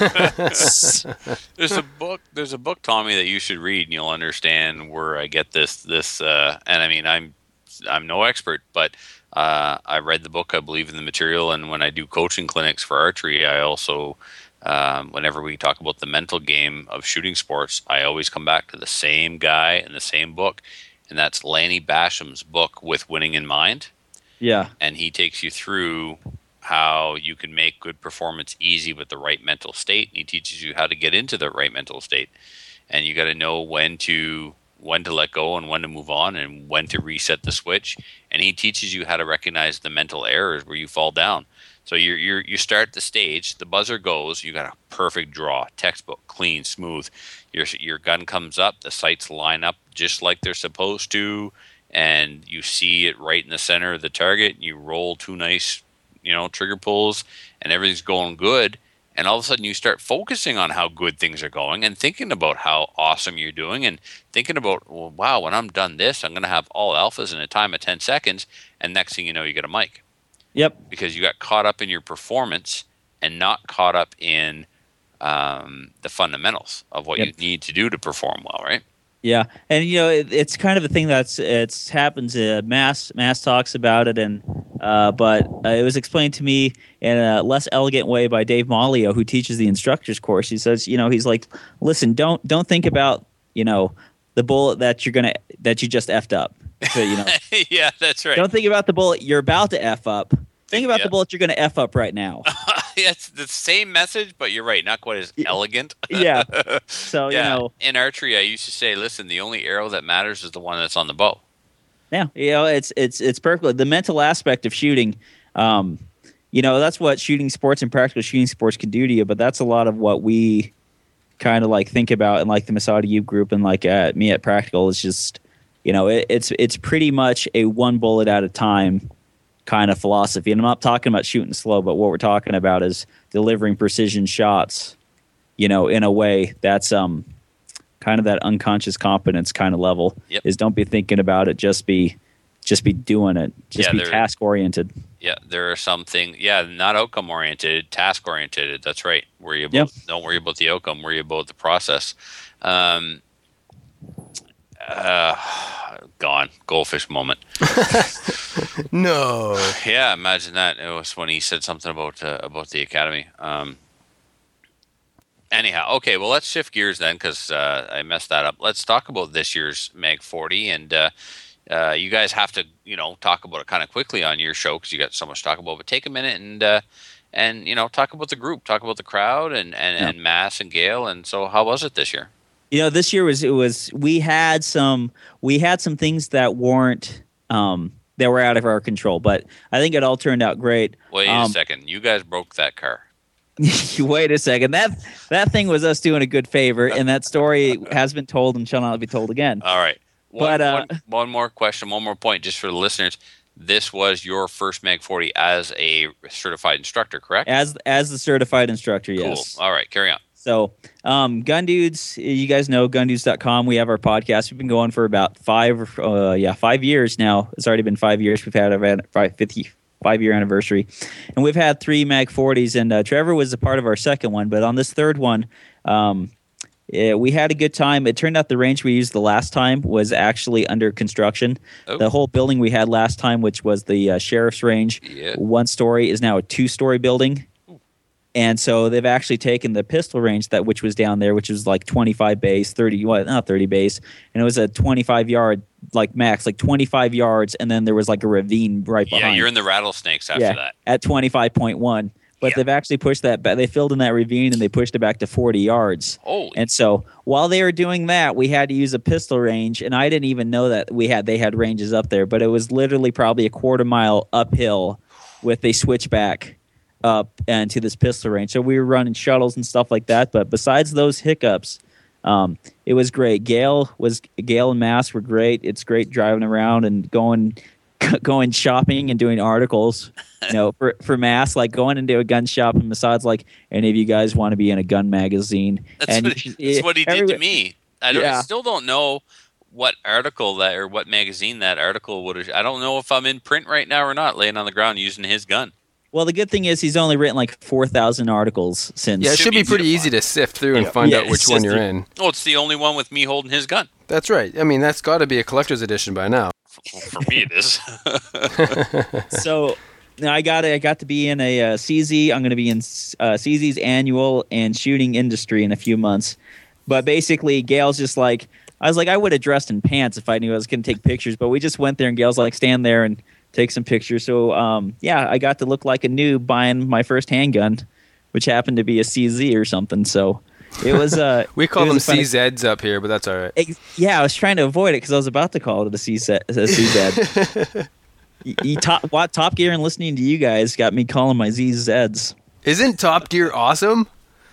There's a book, Tommy, that you should read, and you'll understand where I get this. And I mean, I'm no expert, but I read the book. I believe in the material, and when I do coaching clinics for archery, I also, whenever we talk about the mental game of shooting sports, I always come back to the same guy and the same book, and that's Lanny Basham's book, With Winning in Mind. Yeah. And he takes you through how you can make good performance easy with the right mental state, and he teaches you how to get into the right mental state. And you got to know when to let go and when to move on and when to reset the switch. And he teaches you how to recognize the mental errors where you fall down. So you start the stage, the buzzer goes, you got a perfect draw, textbook, clean, smooth. Your gun comes up, the sights line up just like they're supposed to, and you see it right in the center of the target. You roll 2 nice, trigger pulls, and everything's going good. And all of a sudden you start focusing on how good things are going and thinking about how awesome you're doing and thinking about, well, wow, when I'm done this, I'm going to have all alphas in a time of 10 seconds. And next thing you know, you get a mic. Yep. Because you got caught up in your performance and not caught up in the fundamentals of what you need to do to perform well, right? Yeah, and it's kind of a thing it's happens. Mass talks about it, and but it was explained to me in a less elegant way by Dave Mollio, who teaches the instructor's course. He says, he's like, listen, don't think about the bullet that you just effed up. So, Yeah, that's right. Don't think about the bullet you're about to F up. Think about the bullet you're going to F up right now. It's the same message, but you're right, not quite as elegant. Yeah. So, in archery, I used to say, listen, the only arrow that matters is the one that's on the bow. Yeah, it's perfect. The mental aspect of shooting, that's what shooting sports and practical shooting sports can do to you, but that's a lot of what we kind of think about in the Masada Youth group and me at Practical. It's just, it's pretty much a one bullet at a time kind of philosophy. And I'm not talking about shooting slow, but what we're talking about is delivering precision shots, in a way that's kind of that unconscious competence kind of level. Yep. Is don't be thinking about it, just be doing it. Just be task oriented. Yeah, there are some things, not outcome oriented, task oriented. That's right. Don't worry about the outcome, worry about the process. Gone. Goldfish moment. No. Yeah, imagine that. It was when he said something about the academy. Anyhow, okay, well, let's shift gears then because I messed that up. Let's talk about this year's Mag 40, and you guys have to, talk about it kind of quickly on your show because you got so much to talk about. But take a minute and talk about the group, talk about the crowd, and Mass and Gail. And so, how was it this year? This year we had some things that weren't that were out of our control, but I think it all turned out great. Wait a second, you guys broke that car. Wait a second, that thing was us doing a good favor, and that story has been told and shall not be told again. All right, one more question, one more point, just for the listeners. This was your first Mag 40 as a certified instructor, correct? As the certified instructor, yes. Cool. All right, carry on. So, Gun Dudes, you guys know gundudes.com. We have our podcast. We've been going for about 5 years now. It's already been 5 years. We've had our 5-year anniversary. And we've had 3 Mag 40s, and Trevor was a part of our second one. But on this third one, we had a good time. It turned out the range we used the last time was actually under construction. Oh. The whole building we had last time, which was the sheriff's range, 1 story, is now a 2-story building. And so they've actually taken the pistol range which was down there, which was like 25 bays, 30 bays, and it was a 25-yard like max, like 25 yards, and then there was like a ravine right behind. Yeah, you're in the rattlesnakes after that. At 25.1. But they've actually pushed that back. They filled in that ravine and they pushed it back to 40 yards. Holy. And so while they were doing that, we had to use a pistol range, and I didn't even know that they had ranges up there, but it was literally probably a quarter mile uphill with a switchback up and to this pistol range. So we were running shuttles and stuff like that. But besides those hiccups, it was great. Gail and Mass were great. It's great driving around and going shopping and doing articles. For Mass, like going into a gun shop, and besides, like, any of you guys want to be in a gun magazine? That's what he did to me. I still don't know what article that or what magazine that article would have. I don't know if I'm in print right now or not, laying on the ground using his gun. Well, the good thing is he's only written like 4,000 articles since. Yeah, it should be pretty easy to sift through and find out which one you're in. Oh, it's the only one with me holding his gun. That's right. I mean, that's got to be a collector's edition by now. For me, it is. So I got to be in a CZ. I'm going to be in CZ's annual and shooting industry in a few months. But basically, Gail's just like, I was like, I would have dressed in pants if I knew I was going to take pictures. But we just went there, and Gail's like, stand there and take some pictures. So, I got to look like a noob buying my first handgun, which happened to be a CZ or something. So it was we call them CZs up here, but that's all right. Yeah, I was trying to avoid it because I was about to call it a CZ. Top Gear and listening to you guys got me calling my ZZs. Isn't Top Gear awesome?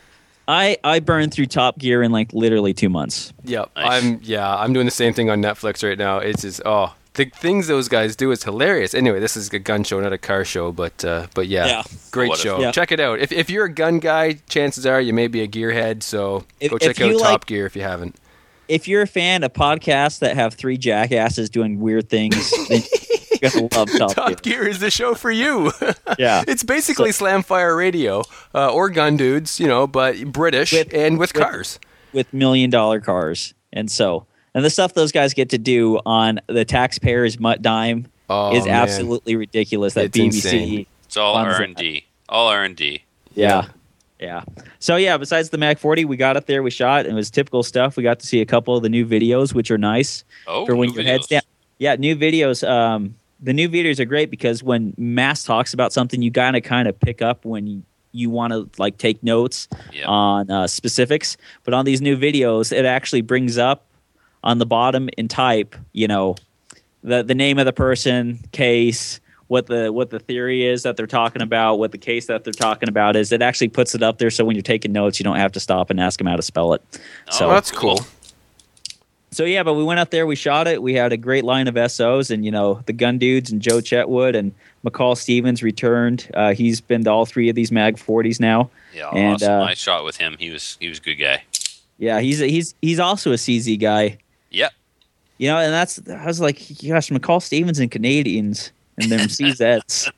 I burned through Top Gear in like literally 2 months. Yep. Nice. I'm doing the same thing on Netflix right now. It's just the things those guys do is hilarious. Anyway, this is a gun show, not a car show, but great show. Yeah. Check it out. If you're a gun guy, chances are you may be a gearhead, so go check out Top Gear if you haven't. If you're a fan of podcasts that have 3 jackasses doing weird things, then you're going to love Top Gear is the show for you. Yeah. It's basically Slamfire Radio or gun dudes, but British and with cars. With $1 million cars. And the stuff those guys get to do on the taxpayers' dime is absolutely ridiculous. That It's BBC. insane. It's all R&D. All R&D. Yeah. So besides the Mag 40, we got up there, we shot, and it was typical stuff. We got to see a couple of the new videos, which are nice for when your head's down. Yeah, new videos. The new videos are great because when Mass talks about something, you gotta kind of pick up when you want to like take notes on specifics. But on these new videos, it actually brings up on the bottom in type, the name of the person, case, what the theory is that they're talking about, what the case that they're talking about is. It actually puts it up there so when you're taking notes, you don't have to stop and ask them how to spell it. So that's cool. So but we went out there, we shot it. We had a great line of SOs, and the gun dudes and Joe Chetwood and McCall Stevens returned. He's been to all 3 of these Mag 40s now. Yeah, and, awesome. I shot with him. He was a good guy. Yeah, he's also a CZ guy. Yep. And I was like, gosh, McCall Stevens and Canadians and them CZs.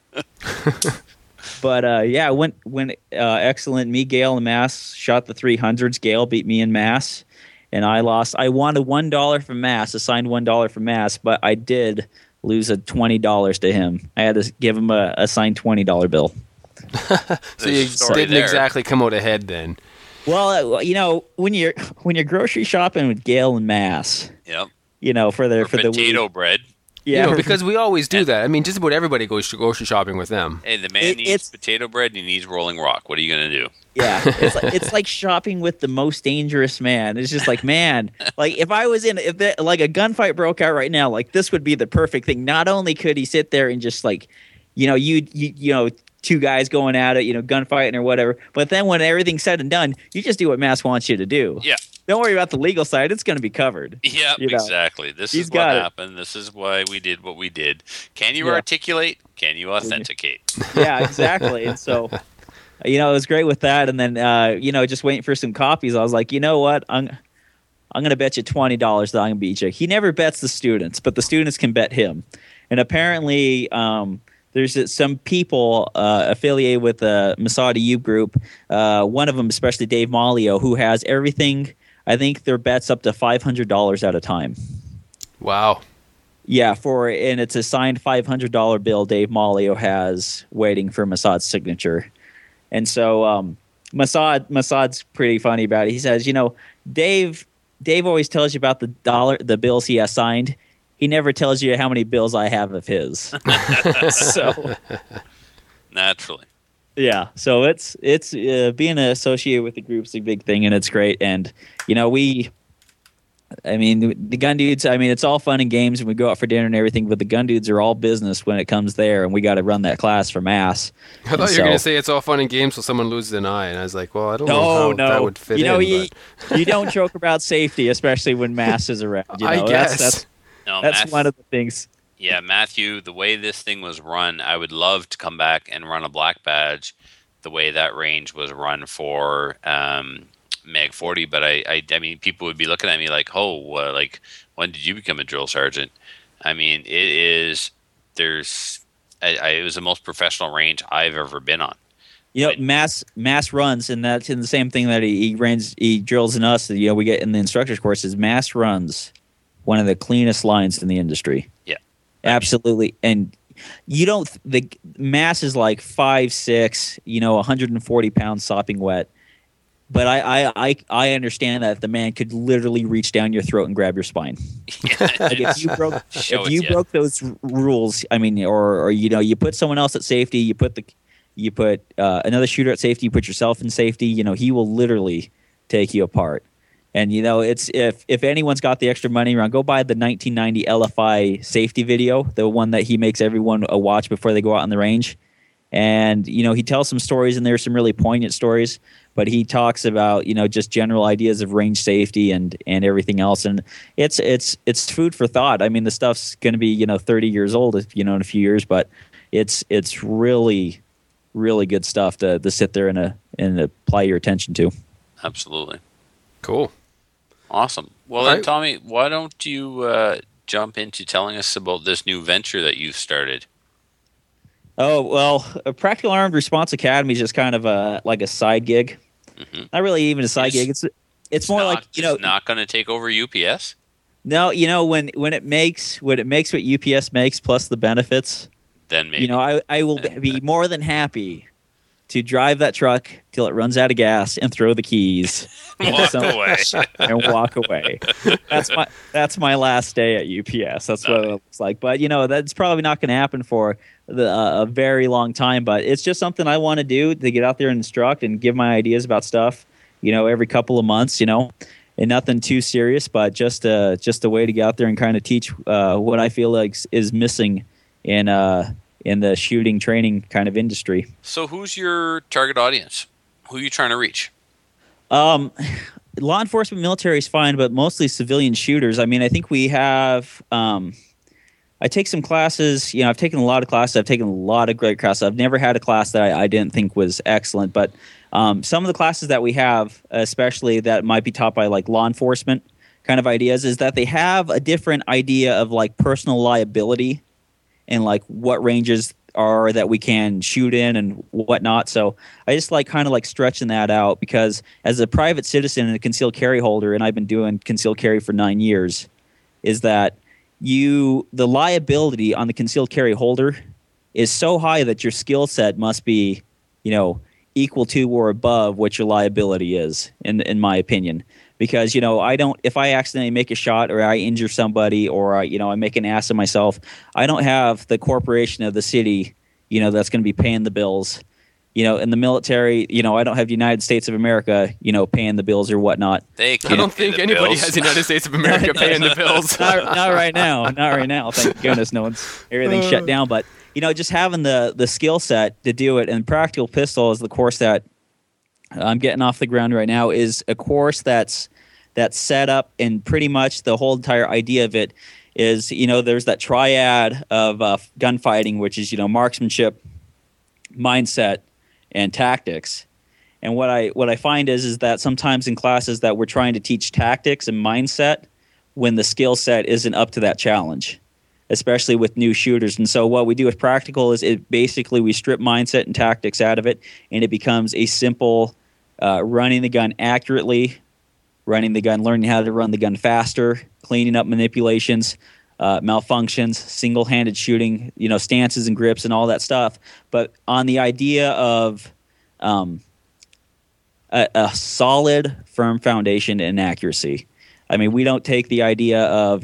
But went excellent. Me, Gail, and Mass shot the 300s. Gail beat me in Mass, and I lost. I wanted $1 from Mass, assigned $1 from Mass, but I did lose $20 to him. I had to give him a signed $20 bill. So you didn't exactly come out ahead then. Well, when you're grocery shopping with Gail and Mass, yep. For the potato bread. Yeah, because we always do that. I mean, just about everybody goes grocery shopping with them. Hey, the man needs potato bread and he needs Rolling Rock. What are you going to do? Yeah, it's like shopping with the most dangerous man. It's just like, man, like if I was if a gunfight broke out right now, like this would be the perfect thing. Not only could he sit there and just like, you 2 guys going at it, gunfighting or whatever. But then when everything's said and done, you just do what Mass wants you to do. Yeah. Don't worry about the legal side. It's going to be covered. Yeah, exactly. This is what happened. This is why we did what we did. Can you articulate? Can you authenticate? Yeah, exactly. And so, it was great with that. And then, just waiting for some copies. I was like, you know what? I'm going to bet you $20 that I'm going to beat you. He never bets the students, but the students can bet him. And apparently, there's some people affiliated with the Masada U group. One of them, especially Dave Malio, who has everything. I think their bets up to $500 at a time. Wow. Yeah, and it's a signed $500 bill Dave Malio has waiting for Massad's signature. And so Massad's pretty funny about it. He says, Dave always tells you about the bills he has signed. He never tells you how many bills I have of his. So Naturally. Yeah, so it's being associated with the group's a big thing, and it's great. And the gun dudes. I mean, it's all fun and games, and we go out for dinner and everything. But the gun dudes are all business when it comes there, and we got to run that class for mass. I thought you were going to say it's all fun and games till someone loses an eye, and I was like, well, I don't know how that would fit in. You don't joke about safety, especially when mass is around. I guess that's one of the things. Yeah, Matthew, the way this thing was run, I would love to come back and run a black badge the way that range was run for Mag 40. But I mean, people would be looking at me like, when did you become a drill sergeant? I mean, it was the most professional range I've ever been on. Mass runs, and that's in the same thing that he drills in us. We get in the instructor's courses. Mass runs, one of the cleanest lines in the industry. Yeah. Absolutely. And the mass is like 5'6", 140 pounds sopping wet. But I understand that the man could literally reach down your throat and grab your spine. Like if you broke those rules, I mean, or you put someone else at safety, you put another shooter at safety, you put yourself in safety, he will literally take you apart. And it's if anyone's got the extra money around, go buy the 1990 LFI safety video, the one that he makes everyone watch before they go out on the range. And he tells some stories, and there's some really poignant stories. But he talks about just general ideas of range safety and everything else. And it's food for thought. I mean, the stuff's going to be 30 years old in a few years, but it's really really good stuff to sit there and apply your attention to. Absolutely. Cool. Awesome. Well, then, Tommy, why don't you jump into telling us about this new venture that you've started? Oh, well, a Practical Armed Response Academy is just kind of like a side gig. Mm-hmm. Not really even a side gig. It's more like not going to take over UPS. No, when it makes what UPS makes plus the benefits, then maybe I will be more than happy to drive that truck till it runs out of gas and throw the keys and walk away. That's my last day at UPS. That's what it looks like. But that's probably not going to happen for a very long time. But it's just something I want to do, to get out there and instruct and give my ideas about stuff. Every couple of months. And nothing too serious, but just a way to get out there and kind of teach what I feel like is missing in the shooting training kind of industry. So who's your target audience? Who are you trying to reach? Law enforcement, military is fine, but mostly civilian shooters. I mean, I think we have I take some classes. I've taken a lot of classes. I've taken a lot of great classes. I've never had a class that I didn't think was excellent, but some of the classes that we have, especially that might be taught by like law enforcement kind of ideas, is that they have a different idea of like personal liability and like what ranges are that we can shoot in and whatnot. So I just kind of stretching that out, because as a private citizen and a concealed carry holder, and I've been doing concealed carry for 9 years, is that the liability on the concealed carry holder is so high that your skill set must be, equal to or above what your liability is, in my opinion. Because, if I accidentally make a shot or I injure somebody or, I make an ass of myself, I don't have the corporation of the city, that's going to be paying the bills. In the military, I don't have the United States of America, paying the bills or whatnot. I don't think anybody has the United States of America paying the bills. not right now. Not right now. Thank goodness everything's shut down. But, just having the skill set to do it. And Practical Pistol is the course that I'm getting off the ground right now, is a course that's set up, and pretty much the whole entire idea of it is, there's that triad of gunfighting, which is, marksmanship, mindset, and tactics. And what I find is that sometimes in classes that we're trying to teach tactics and mindset when the skill set isn't up to that challenge. especially with new shooters. And so what we do with practical is we strip mindset and tactics out of it, and it becomes a simple running the gun accurately, running the gun, learning how to run the gun faster, cleaning up manipulations, malfunctions, single-handed shooting, stances and grips and all that stuff. But on the idea of a solid, firm foundation and accuracy. I mean, we don't take the idea of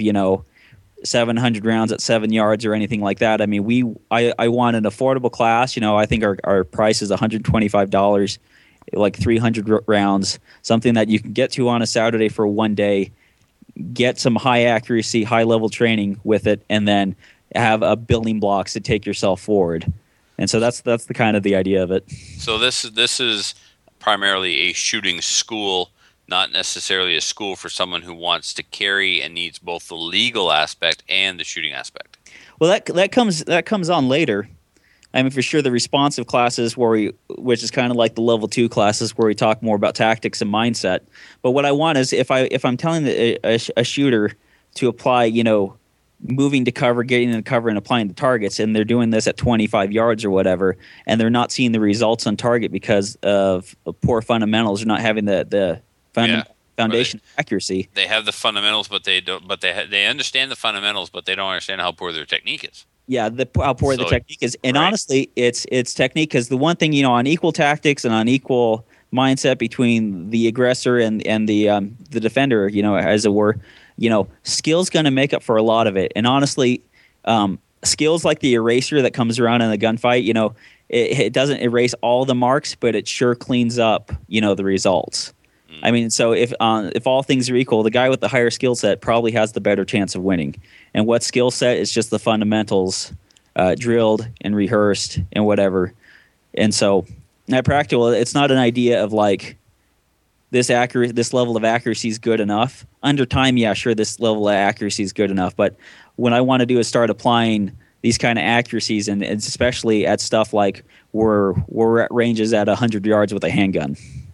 700 rounds at 7 yards or anything like that. I mean, I want an affordable class. I think our price is $125, like 300 rounds, something that you can get to on a Saturday for one day, get some high accuracy, high level training with it, and then have a building blocks to take yourself forward. And so that's the kind of the idea of it. So this is primarily a shooting school, not necessarily a school for someone who wants to carry and needs both the legal aspect and the shooting aspect. Well, that comes on later. I mean, for sure, the responsive classes which is kind of like the level 2 classes where we talk more about tactics and mindset. But what I want is if I'm telling a shooter to apply, moving to cover, getting into cover, and applying the targets, and they're doing this at 25 yards or whatever, and they're not seeing the results on target because of poor fundamentals, or not having the foundation accuracy. They have the fundamentals, but they don't. But they understand the fundamentals, but they don't understand how poor their technique is. Yeah, how poor the technique is, and honestly, it's technique. Because the one thing on equal tactics and on equal mindset between the aggressor and the defender, as it were, skill's going to make up for a lot of it. And honestly, skills like the eraser that comes around in the gunfight, it doesn't erase all the marks, but it sure cleans up, the results. I mean, so if all things are equal, the guy with the higher skill set probably has the better chance of winning. And what skill set is just the fundamentals, drilled and rehearsed and whatever. And so at practical, it's not an idea of like this level of accuracy is good enough. Under time, yeah, sure, this level of accuracy is good enough. But what I want to do is start applying these kind of accuracies, and especially at stuff like we're at ranges at 100 yards with a handgun.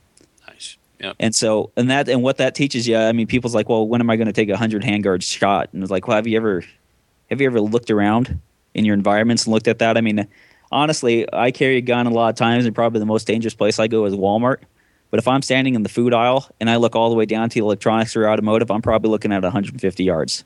Yep. And what that teaches you, I mean, people's like, well, when am I going to take a 100 handguard shot? And it's like, well, have you ever looked around in your environments and looked at that? I mean, honestly, I carry a gun a lot of times, and probably the most dangerous place I go is Walmart. But if I'm standing in the food aisle and I look all the way down to electronics or automotive, I'm probably looking at 150 yards.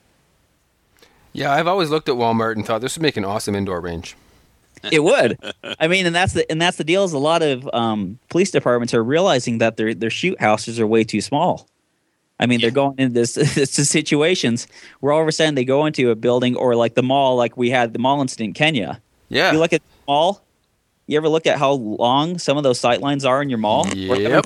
Yeah, I've always looked at Walmart and thought this would make an awesome indoor range. It would. I mean, and that's the deal. Is a lot of police departments are realizing that their shoot houses are way too small. I mean, they're going into this situations where all of a sudden they go into a building, or like the mall, like we had the mall incident in Kenya. Yeah. You look at the mall. You ever look at how long some of those sight lines are in your mall? Yep.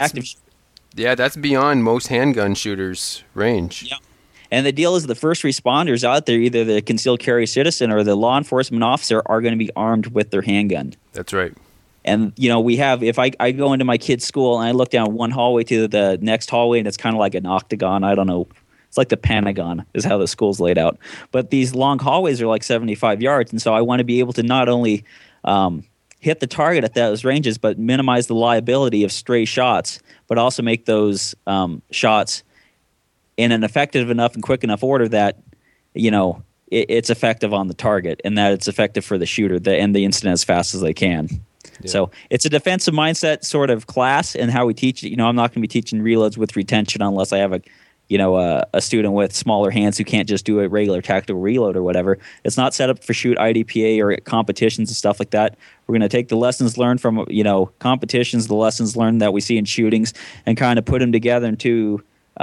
That's beyond most handgun shooters' range. Yeah. And the deal is the first responders out there, either the concealed carry citizen or the law enforcement officer, are going to be armed with their handgun. That's right. And, we have, if I go into my kid's school and I look down one hallway to the next hallway, and it's kind of like an octagon. I don't know. It's like the Pentagon is how the school's laid out. But these long hallways are like 75 yards. And so I want to be able to not only hit the target at those ranges, but minimize the liability of stray shots, but also make those shots in an effective enough and quick enough order that, it's effective on the target, and that it's effective for the shooter to end the incident as fast as they can. Yeah. So it's a defensive mindset sort of class, and how we teach it. I'm not going to be teaching reloads with retention unless I have a student with smaller hands who can't just do a regular tactical reload or whatever. It's not set up for shoot IDPA or competitions and stuff like that. We're going to take the lessons learned from competitions, the lessons learned that we see in shootings, and kind of put them together into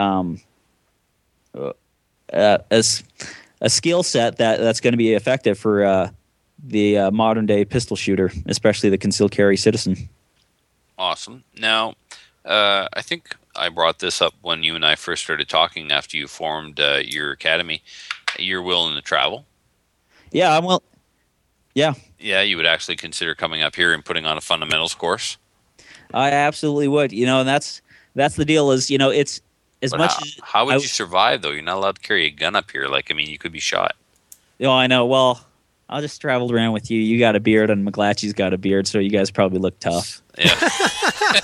as a skill set that's going to be effective for the modern day pistol shooter, especially the concealed carry citizen. Awesome. Now, I think I brought this up when you and I first started talking after you formed your academy. You're willing to travel? Yeah, I'm Yeah. Yeah, you would actually consider coming up here and putting on a fundamentals course? I absolutely would. And that's the deal. Is it's as but much. How would you survive though? You're not allowed to carry a gun up here. You could be shot. Oh, I know. Well, I'll just travel around with you. You got a beard, and McGlatchy's got a beard, so you guys probably look tough. Yeah.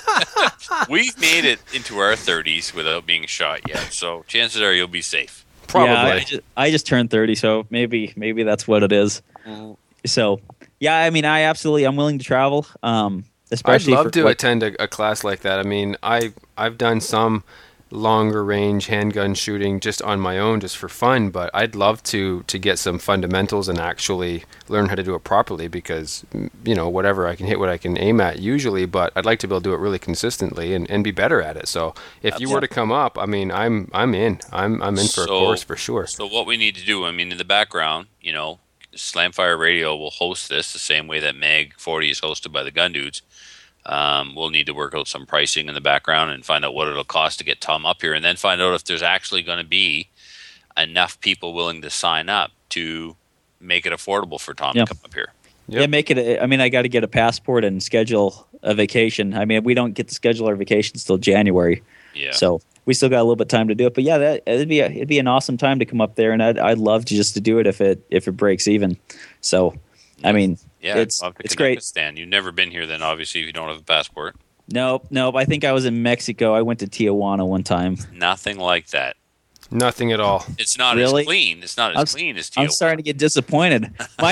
We've made it into our 30s without being shot yet, so chances are you'll be safe. Probably. Yeah, I just turned 30, so maybe that's what it is. So, yeah, I mean, I'm willing to travel. I'd Especially love for to what- attend a class like that. I mean, I've done some longer range handgun shooting just on my own, just for fun. But I'd love to get some fundamentals and actually learn how to do it properly. Because whatever, I can hit what I can aim at usually, but I'd like to be able to do it really consistently and be better at it. So if you were to come up, I mean, I'm in. I'm in for a course for sure. So what we need to do, I mean, in the background, Slamfire Radio will host this the same way that Mag 40 is hosted by the Gun Dudes. We'll need to work out some pricing in the background and find out what it'll cost to get Tom up here, and then find out if there's actually going to be enough people willing to sign up to make it affordable for Tom to come up here. Yep. Yeah, make it. I mean, I got to get a passport and schedule a vacation. I mean, we don't get to schedule our vacations till January. Yeah. So we still got a little bit of time to do it. But yeah, it'd be an awesome time to come up there, and I'd love to do it if it breaks even. So, I mean, Yeah, it's I'll have to it's connect great. with Stan. You've never been here, then obviously if you don't have a passport. Nope. I think I was in Mexico. I went to Tijuana one time. Nothing like that. Nothing at all. It's not Really? as clean. It's not as clean as Tijuana. I'm starting to get disappointed.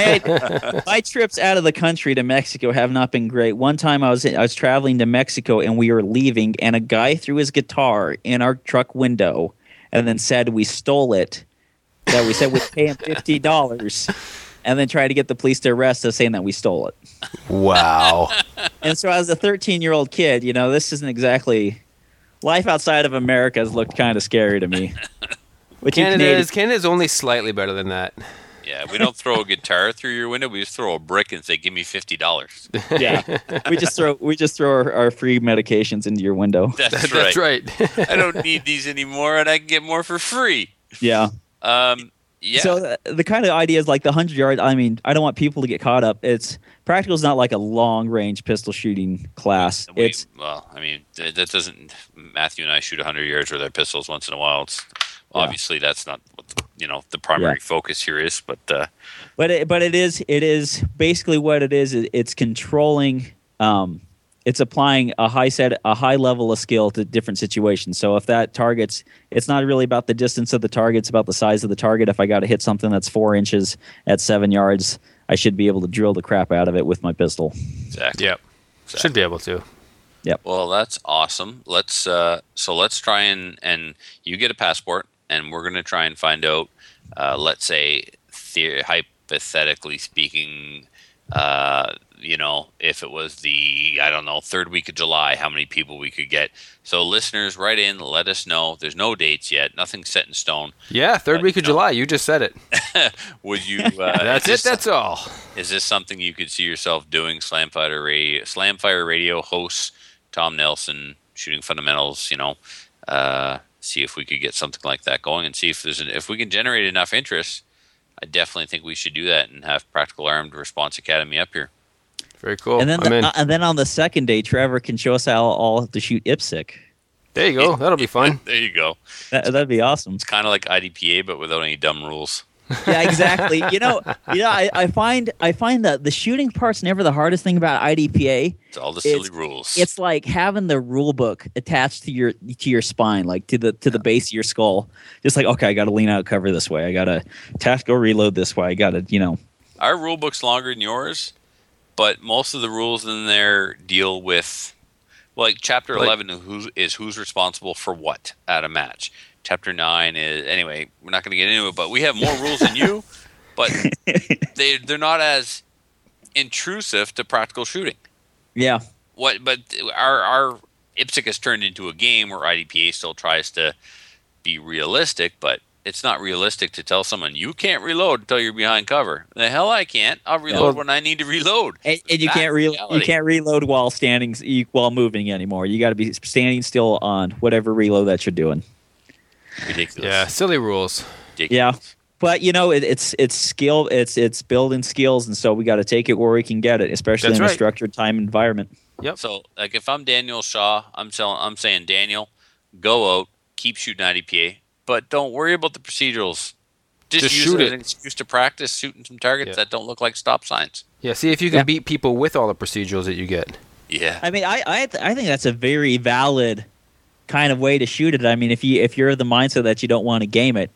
My trips out of the country to Mexico have not been great. One time I was traveling to Mexico and we were leaving, and a guy threw his guitar in our truck window, and then said we stole it. That we said we'd pay him $50, and then tried to get the police to arrest us, saying that we stole it. Wow. And so, as a 13-year-old kid, this isn't exactly life outside of America. Has looked kind of scary to me. Which Canada's only slightly better than that. Yeah, we don't throw a guitar through your window. We just throw a brick and say, "Give me $50." Yeah, we just throw our free medications into your window. That's right. That's right. I don't need these anymore, and I can get more for free. Yeah. Yeah. So the kind of ideas like the 100 yard. I mean, I don't want people to get caught up. Practical is not like a long range pistol shooting class. That doesn't. Matthew and I shoot 100 yards with our pistols once in a while. It's obviously that's not what the primary focus here is, but it is basically what it is. It's controlling. It's applying a high level of skill to different situations. So if that targets, it's not really about the distance of the target, it's about the size of the target. If I got to hit something that's 4 inches at 7 yards, I should be able to drill the crap out of it with my pistol. exactly. Yep. Should be able to. Well, that's awesome. Let's try and you get a passport, and we're going to try and find out. Let's say, hypothetically speaking, if it was the, I don't know, third week of July, how many people we could get. So listeners, write in, let us know. There's no dates yet. Nothing's set in stone. Yeah, third week of July. You just said it. Would you? That's it. That's all. Is this something you could see yourself doing? Slamfire Radio hosts Tom Nelson shooting fundamentals. See if we could get something like that going, and see if we can generate enough interest. I definitely think we should do that and have Practical Armed Response Academy up here. Very cool. And then I'm in. and then on the second day, Trevor can show us how all to shoot IPSC. There you go. That'll be fun. There you go. That'd be awesome. It's kind of like IDPA, but without any dumb rules. Yeah, exactly. I find that the shooting part's never the hardest thing about IDPA. It's all the silly rules. It's like having the rule book attached to your spine, like to the base of your skull. Just like, okay, I got to lean out cover this way. I got to tactical reload this way. I got to, Our rule book's longer than yours, but most of the rules in there deal with, like Chapter 11 who's responsible for what at a match. Chapter 9 is, anyway, we're not going to get into it, but we have more rules than you, but they're not as intrusive to practical shooting. Yeah. But our IPSC has turned into a game where IDPA still tries to be realistic, but it's not realistic to tell someone you can't reload until you're behind cover. The hell I can't. I'll reload when I need to reload. And you can't reload while moving anymore. You got to be standing still on whatever reload that you're doing. Ridiculous. Yeah, silly rules. Yeah, but it's skill. It's building skills, and so we got to take it where we can get it, especially in a structured time environment. Yep. So, like, if I'm Daniel Shaw, I'm saying Daniel, go out, keep shooting IDPA, but don't worry about the procedurals. Just use shoot it it. as an excuse to practice shooting some targets that don't look like stop signs. Yeah. See if you can beat people with all the procedurals that you get. Yeah. I mean, I think that's a very valid kind of way to shoot it. I mean, if you're the mindset that you don't want to game it,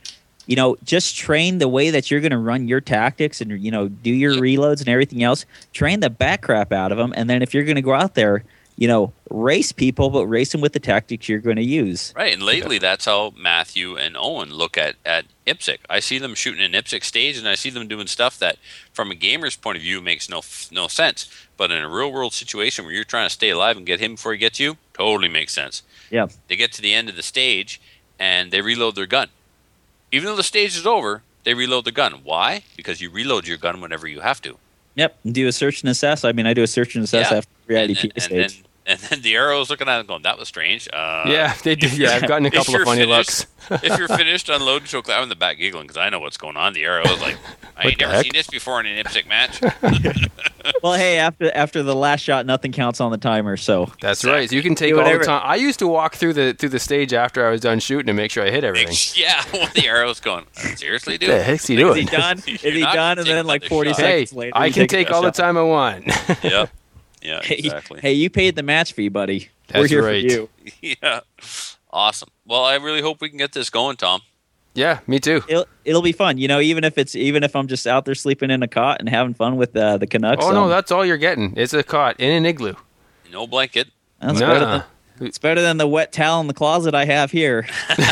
just train the way that you're going to run your tactics and, do your reloads and everything else. Train the back crap out of them. And then if you're going to go out there, race people, but race them with the tactics you're going to use. Right, and lately that's how Matthew and Owen look at IPSC. I see them shooting an IPSC stage, and I see them doing stuff that, from a gamer's point of view, makes no sense. But in a real-world situation where you're trying to stay alive and get him before he gets you, totally makes sense. Yeah. They get to the end of the stage, and they reload their gun. Even though the stage is over, they reload their gun. Why? Because you reload your gun whenever you have to. Yep, and do a search and assess. I mean, I do a search and assess after every IDP stage. And then the arrow's looking at it going, that was strange. Yeah, they do. Yeah, I've gotten a couple of funny looks. If you're finished, unload and choke. I'm in the back giggling because I know what's going on. The arrow is like, I ain't never seen this before in an IPSC match. Well, hey, after the last shot, nothing counts on the timer. So that's right. So you can take all the time. I used to walk through the stage after I was done shooting to make sure I hit everything. Yeah, when the arrow's going, seriously, dude? What the heck's he doing? Is he done? Is he done? And then like 40 seconds later, I can take all the time I want. Yep. Yeah, exactly. Hey, you paid the match fee, buddy. That's We're here right. for Yeah. you. Awesome. Well, I really hope we can get this going, Tom. Yeah, me too. It'll be fun, even if I'm just out there sleeping in a cot and having fun with the Canucks. Oh no, that's all you're getting. It's a cot in an igloo. No blanket. That's it's better than the wet towel in the closet I have here.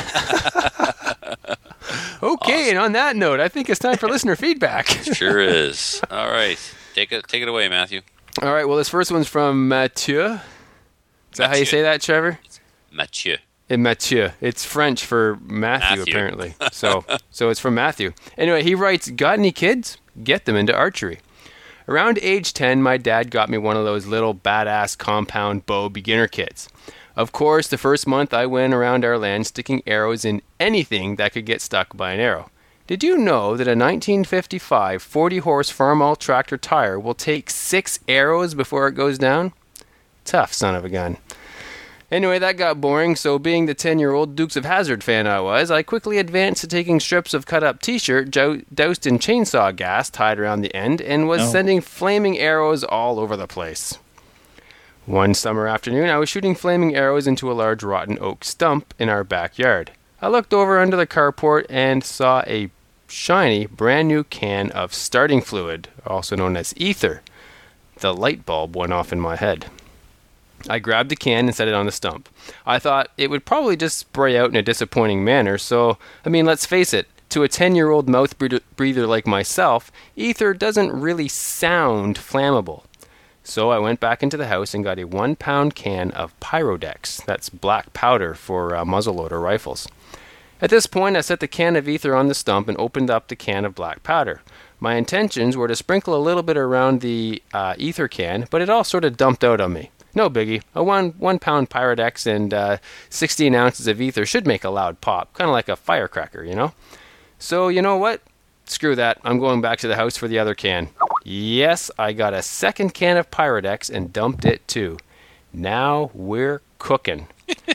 Okay, and on that note, I think it's time for listener feedback. Sure is. All right, take it away, Matthew. All right. Well, this first one's from Mathieu. Is that how you say that, Trevor? Mathieu. Mathieu. It's French for Matthew. Apparently. So it's from Matthew. Anyway, he writes, got any kids? Get them into archery. Around age 10, my dad got me one of those little badass compound bow beginner kits. Of course, the first month I went around our land sticking arrows in anything that could get stuck by an arrow. Did you know that a 1955 40-horse Farmall tractor tire will take 6 arrows before it goes down? Tough son of a gun. Anyway, that got boring, so being the 10-year-old Dukes of Hazzard fan I quickly advanced to taking strips of cut-up t-shirt doused in chainsaw gas tied around the end and was sending flaming arrows all over the place. One summer afternoon, I was shooting flaming arrows into a large rotten oak stump in our backyard. I looked over under the carport and saw a shiny, brand new can of starting fluid, also known as ether. The light bulb went off in my head. I grabbed the can and set it on the stump. I thought it would probably just spray out in a disappointing manner, so, let's face it, to a 10-year-old mouth breather like myself, ether doesn't really sound flammable. So I went back into the house and got a 1-pound can of Pyrodex. That's black powder for muzzleloader rifles. At this point, I set the can of ether on the stump and opened up the can of black powder. My intentions were to sprinkle a little bit around the ether can, but it all sort of dumped out on me. No biggie. A 1-pound Pyrodex and 16 ounces of ether should make a loud pop, kind of like a firecracker, So, you know what? Screw that. I'm going back to the house for the other can. Yes, I got a second can of Pyrodex and dumped it too. Now we're cooking.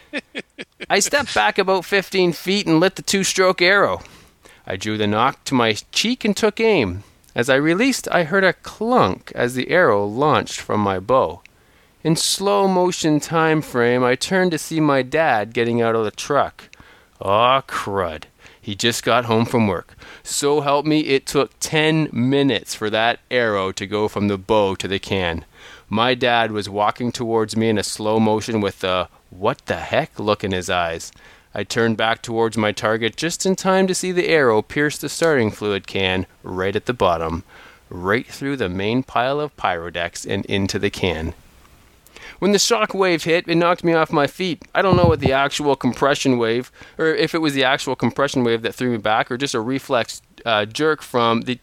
I stepped back about 15 feet and lit the 2-stroke arrow. I drew the nock to my cheek and took aim. As I released, I heard a clunk as the arrow launched from my bow. In slow motion time frame, I turned to see my dad getting out of the truck. Aw, crud. He just got home from work. So help me, it took 10 minutes for that arrow to go from the bow to the can. My dad was walking towards me in a slow motion with a "what the heck" look in his eyes. I turned back towards my target just in time to see the arrow pierce the starting fluid can right at the bottom, right through the main pile of Pyrodex and into the can. When the shock wave hit, it knocked me off my feet. I don't know what the actual compression wave, or if it was the actual compression wave that threw me back, or just a reflex jerk from the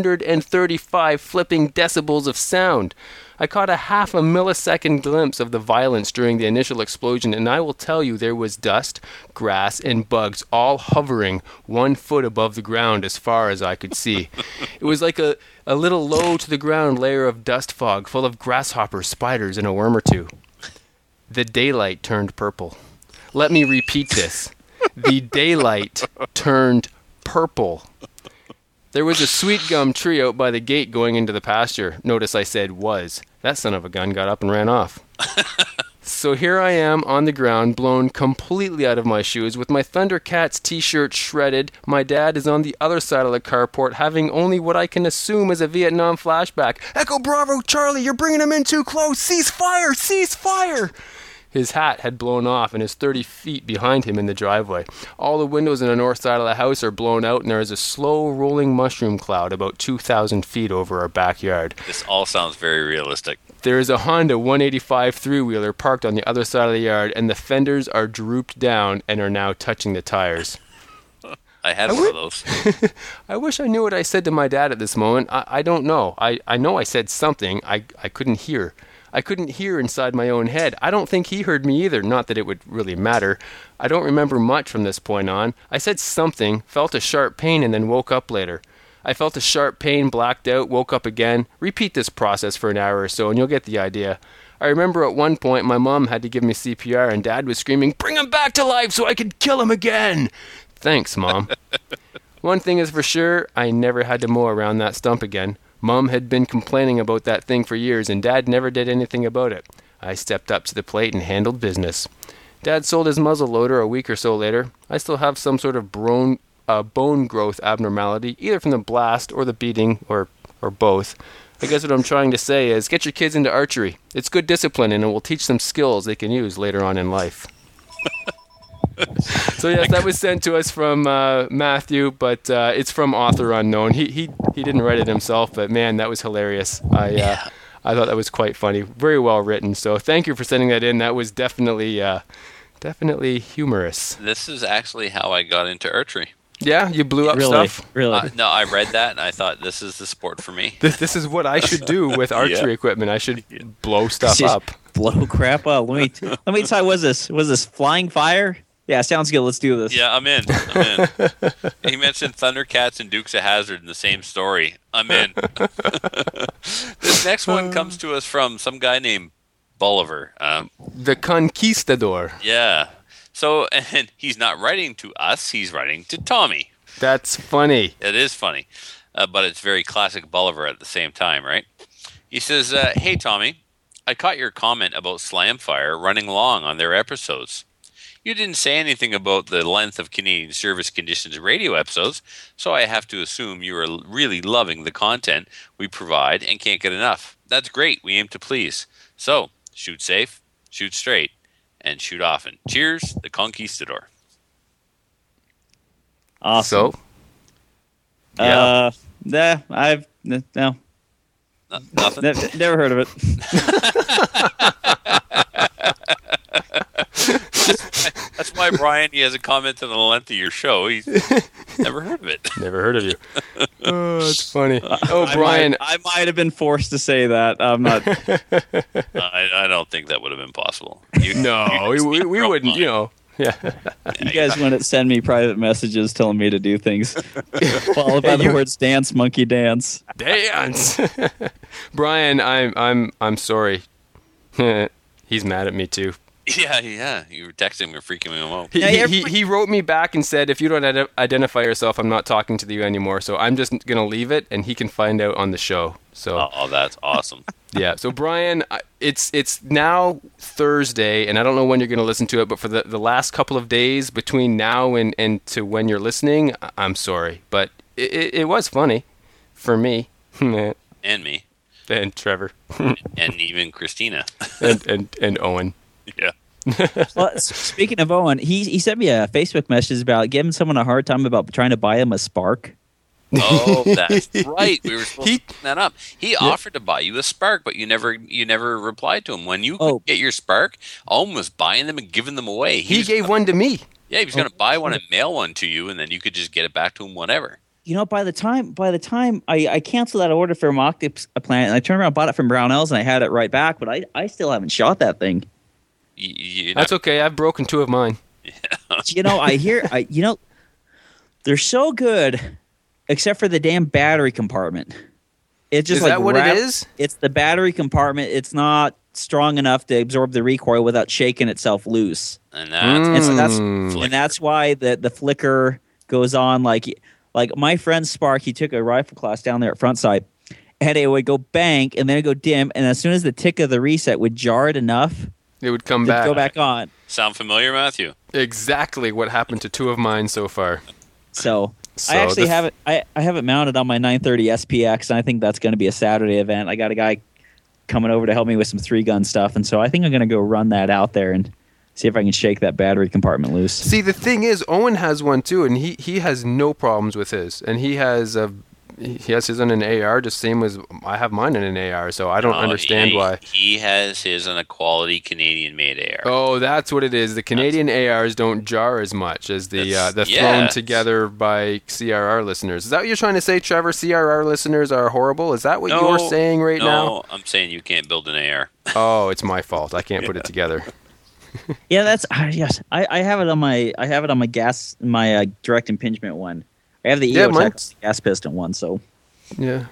235 flipping decibels of sound. I caught a half a millisecond glimpse of the violence during the initial explosion, and I will tell you there was dust, grass, and bugs all hovering 1 foot above the ground as far as I could see. It was like a little low-to-the-ground layer of dust fog full of grasshoppers, spiders, and a worm or two. The daylight turned purple. Let me repeat this. The daylight turned purple. There was a sweet gum tree out by the gate going into the pasture. Notice I said was. That son of a gun got up and ran off. So here I am on the ground, blown completely out of my shoes, with my Thundercats t-shirt shredded. My dad is on the other side of the carport, having only what I can assume is a Vietnam flashback. Echo Bravo, Charlie, you're bringing him in too close. Cease fire! Cease fire! His hat had blown off and is 30 feet behind him in the driveway. All the windows in the north side of the house are blown out, and there is a slow rolling mushroom cloud about 2,000 feet over our backyard. This all sounds very realistic. There is a Honda 185 three-wheeler parked on the other side of the yard, and the fenders are drooped down and are now touching the tires. I had one of those. I wish I knew what I said to my dad at this moment. I don't know. I know I said something. I couldn't hear. I couldn't hear inside my own head. I don't think he heard me either, not that it would really matter. I don't remember much from this point on. I said something, felt a sharp pain, and then woke up later. I felt a sharp pain, blacked out, woke up again. Repeat this process for an hour or so, and you'll get the idea. I remember at one point my mom had to give me CPR, and Dad was screaming, "Bring him back to life so I could kill him again!" Thanks, Mom. One thing is for sure, I never had to mow around that stump again. Mom had been complaining about that thing for years, and Dad never did anything about it. I stepped up to the plate and handled business. Dad sold his muzzle loader a week or so later. I still have some sort of bone growth abnormality, either from the blast or the beating, or both. I guess what I'm trying to say is, get your kids into archery. It's good discipline, and it will teach them skills they can use later on in life. So yes, that was sent to us from Matthew, but it's from author unknown. He didn't write it himself, but man, that was hilarious. I thought that was quite funny, very well written. So thank you for sending that in. That was definitely humorous. This is actually how I got into archery. Yeah, you blew up stuff. Really? No, I read that and I thought this is the sport for me. This is what I should do with archery equipment. I should blow stuff up. Blow crap up. Let me tell you, was this flying fire? Yeah, sounds good. Let's do this. Yeah, I'm in. He mentioned Thundercats and Dukes of Hazzard in the same story. I'm in. This next one comes to us from some guy named Bolivar. The Conquistador. Yeah. So, and he's not writing to us. He's writing to Tommy. That's funny. It is funny, but it's very classic Bolivar at the same time, right? He says, "Hey, Tommy, I caught your comment about Slamfire running long on their episodes. You didn't say anything about the length of Canadian Service Conditions radio episodes, so I have to assume you are really loving the content we provide and can't get enough. That's great. We aim to please. So, shoot safe, shoot straight, and shoot often. Cheers, the Conquistador." Awesome. So, yeah. No. Nothing? Never heard of it. That's why, Brian, he hasn't commented on the length of your show. He's never heard of it. Never heard of you. Oh, that's funny. Oh, Brian. I might have been forced to say that. I'm not. I don't think that would have been possible. We wouldn't, you know. Yeah. You guys wouldn't send me private messages telling me to do things. Followed by the words "dance, monkey, dance." Dance. Brian, I'm sorry. He's mad at me too. Yeah. You were texting me, freaking me out. He wrote me back and said, if you don't identify yourself, I'm not talking to you anymore. So I'm just going to leave it, and he can find out on the show. So Oh, that's awesome. yeah. So Brian, it's now Thursday, and I don't know when you're going to listen to it, but for the last couple of days between now and to when you're listening, I'm sorry, but it was funny for me. And me. And Trevor. And even Christina. and Owen. Yeah. Well, speaking of Owen, he sent me a Facebook message about giving someone a hard time about trying to buy him a Spark. Oh, that's right. We were supposed to bring that up. He offered to buy you a Spark, but you never replied to him. When you could get your Spark, Owen was buying them and giving them away. He gave one to me. Yeah, he was going to buy one and mail one to you, and then you could just get it back to him whenever. You know, by the time I canceled that order from Octopus Planet, and I turned around and bought it from Brownells, and I had it right back, but I still haven't shot that thing. That's okay. I've broken 2 of mine. You know, they're so good, except for the damn battery compartment. It's just is that what it is? It's the battery compartment. It's not strong enough to absorb the recoil without shaking itself loose. And that's why the flicker goes on like my friend Spark. He took a rifle class down there at Frontside, and it would go bang, and then it would go dim, and as soon as the tick of the reset would jar it enough It would come to back. go back on. Sound familiar, Matthew? Exactly what happened to 2 of mine so far. So, So I actually this- have it. I have it mounted on my 930 SPX, and I think that's going to be a Saturday event. I got a guy coming over to help me with some 3-gun stuff, and so I think I'm going to go run that out there and see if I can shake that battery compartment loose. See, the thing is, Owen has one too, and he has no problems with his, and he has his on an AR, just same as I have mine in an AR. So I don't understand why. He has his on a quality Canadian-made AR. Oh, that's what it is. The Canadian ARs don't jar as much as the thrown together by CRR listeners. Is that what you're trying to say, Trevor? CRR listeners are horrible? Is that what you're saying right now? No, I'm saying you can't build an AR. Oh, it's my fault. I can't put it together. Yeah, that's yes. I have it on my direct impingement one. I have the EOTech gas piston one, so yeah.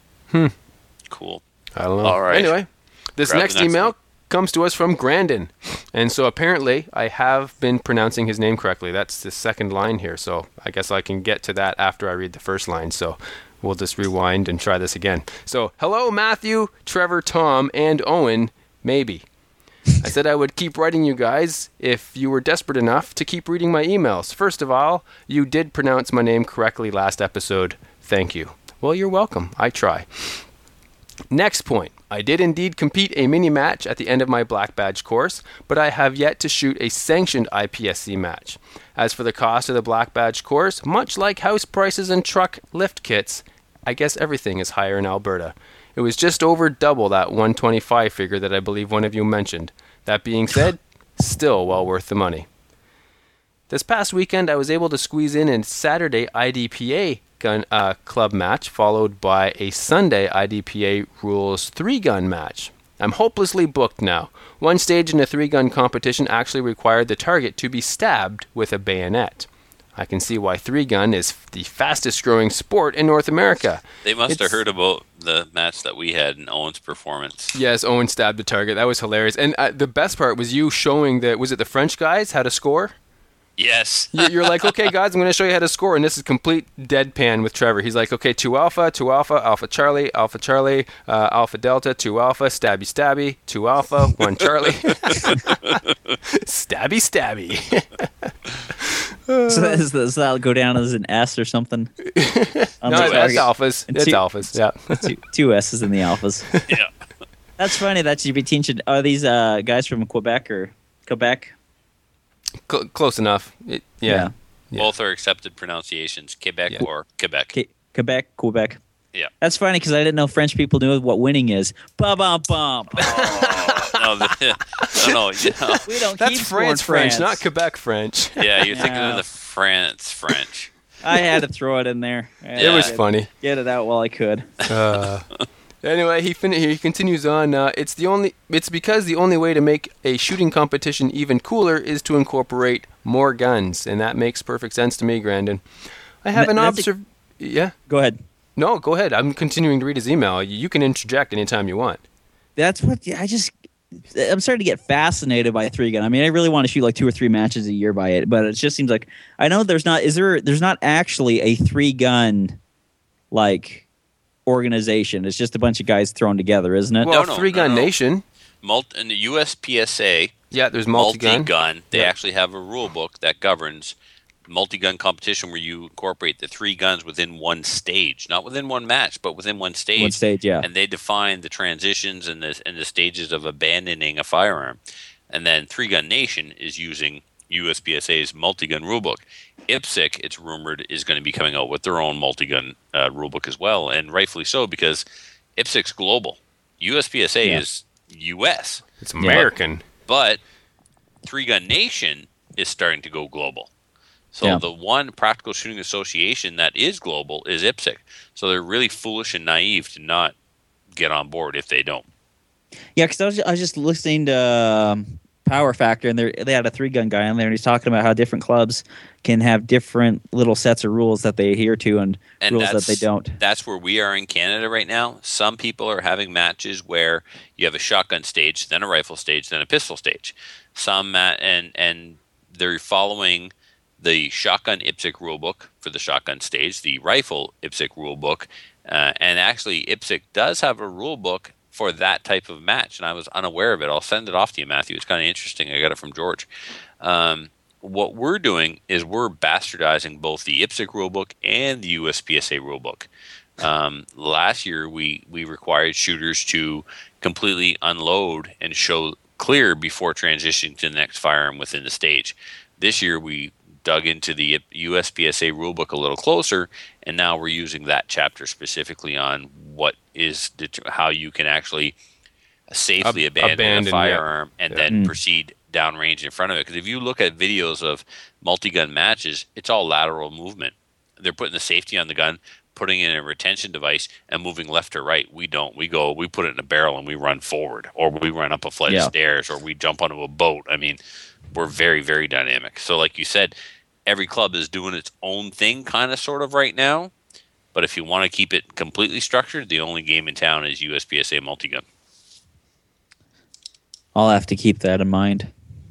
Cool. I don't know. All right. Anyway, this Grab next the next email one. comes to us from Grandin. And so apparently I have been pronouncing his name correctly. That's the second line here. So I guess I can get to that after I read the first line. So we'll just rewind and try this again. So, hello, Matthew, Trevor, Tom, and Owen, maybe. I said I would keep writing you guys if you were desperate enough to keep reading my emails. First of all, you did pronounce my name correctly last episode. Thank you. Well, you're welcome. I try. Next point. I did indeed compete a mini match at the end of my Black Badge course, but I have yet to shoot a sanctioned IPSC match. As for the cost of the Black Badge course, much like house prices and truck lift kits, I guess everything is higher in Alberta. It was just over double that 125 figure that I believe one of you mentioned. That being said, still well worth the money. This past weekend, I was able to squeeze in a Saturday IDPA gun club match, followed by a Sunday IDPA Rules 3-gun match. I'm hopelessly booked now. One stage in a 3-gun competition actually required the target to be stabbed with a bayonet. I can see why 3-gun is the fastest growing sport in North America. They must have heard about the match that we had in Owen's performance. Yes, Owen stabbed the target. That was hilarious. And the best part was you showing was it the French guys how to score? Yes. You're like, okay, guys, I'm going to show you how to score. And this is complete deadpan with Trevor. He's like, okay, 2 alpha, alpha Charlie, alpha delta, 2 alpha, stabby, 2 alpha, 1 Charlie. stabby. so does that go down as an S or something? No, that's alphas. It's alphas, yeah. two S's in the alphas. Yeah. That's funny that you'd be teaching. Are these guys from Quebec or Quebec? Close enough. Yeah. Both are accepted pronunciations, Quebec or Quebec. Quebec. Yeah. That's funny because I didn't know French people knew what winning is. Bum. No. We don't That's keep France, France, not Quebec French. Yeah, you're thinking of the French. I had to throw it in there. It was funny. Get it out while I could. Anyway, he continues on. It's because the only way to make a shooting competition even cooler is to incorporate more guns, and that makes perfect sense to me, Grandin. I have an Yeah. Go ahead. No, go ahead. I'm continuing to read his email. You can interject anytime you want. That's what I'm starting to get fascinated by a 3-gun. I mean, I really want to shoot like 2 or 3 matches a year by it, but it just seems like I know there's not actually a 3-gun like organization. It's just a bunch of guys thrown together, isn't it? Well, 3-gun Nation. In the USPSA, yeah, there's multi-gun. They actually have a rule book that governs multi-gun competition where you incorporate the 3 guns within one stage, not within one match, but within one stage. One stage, yeah. And they define the transitions and the stages of abandoning a firearm. And then 3-Gun Nation is using USPSA's multi-gun rulebook. IPSC, it's rumored, is going to be coming out with their own multi-gun rulebook as well, and rightfully so because IPSC's global. USPSA is U.S. It's American. But 3-Gun Nation is starting to go global. So the one practical shooting association that is global is IPSC. So they're really foolish and naive to not get on board if they don't. Yeah, because I was just listening to Power Factor, and they had a 3-gun guy on there, and he's talking about how different clubs can have different little sets of rules that they adhere to and rules that they don't. That's where we are in Canada right now. Some people are having matches where you have a shotgun stage, then a rifle stage, then a pistol stage. And they're following the shotgun IPSC rulebook for the shotgun stage, the rifle IPSC rulebook, and actually IPSC does have a rulebook for that type of match, and I was unaware of it. I'll send it off to you, Matthew. It's kind of interesting. I got it from George. What we're doing is we're bastardizing both the IPSC rulebook and the USPSA rulebook. Last year, we required shooters to completely unload and show clear before transitioning to the next firearm within the stage. This year, we dug into the USPSA rulebook a little closer, and now we're using that chapter specifically on what is how you can actually safely abandon a firearm and then proceed downrange in front of it. Because if you look at videos of multi-gun matches, it's all lateral movement. They're putting the safety on the gun, putting it in a retention device, and moving left or right. We don't. We put it in a barrel and we run forward, or we run up a flight of stairs, or we jump onto a boat. I mean, we're very, very dynamic. So like you said, every club is doing its own thing kind of sort of right now. But if you want to keep it completely structured, the only game in town is USPSA multi-gun. I'll have to keep that in mind.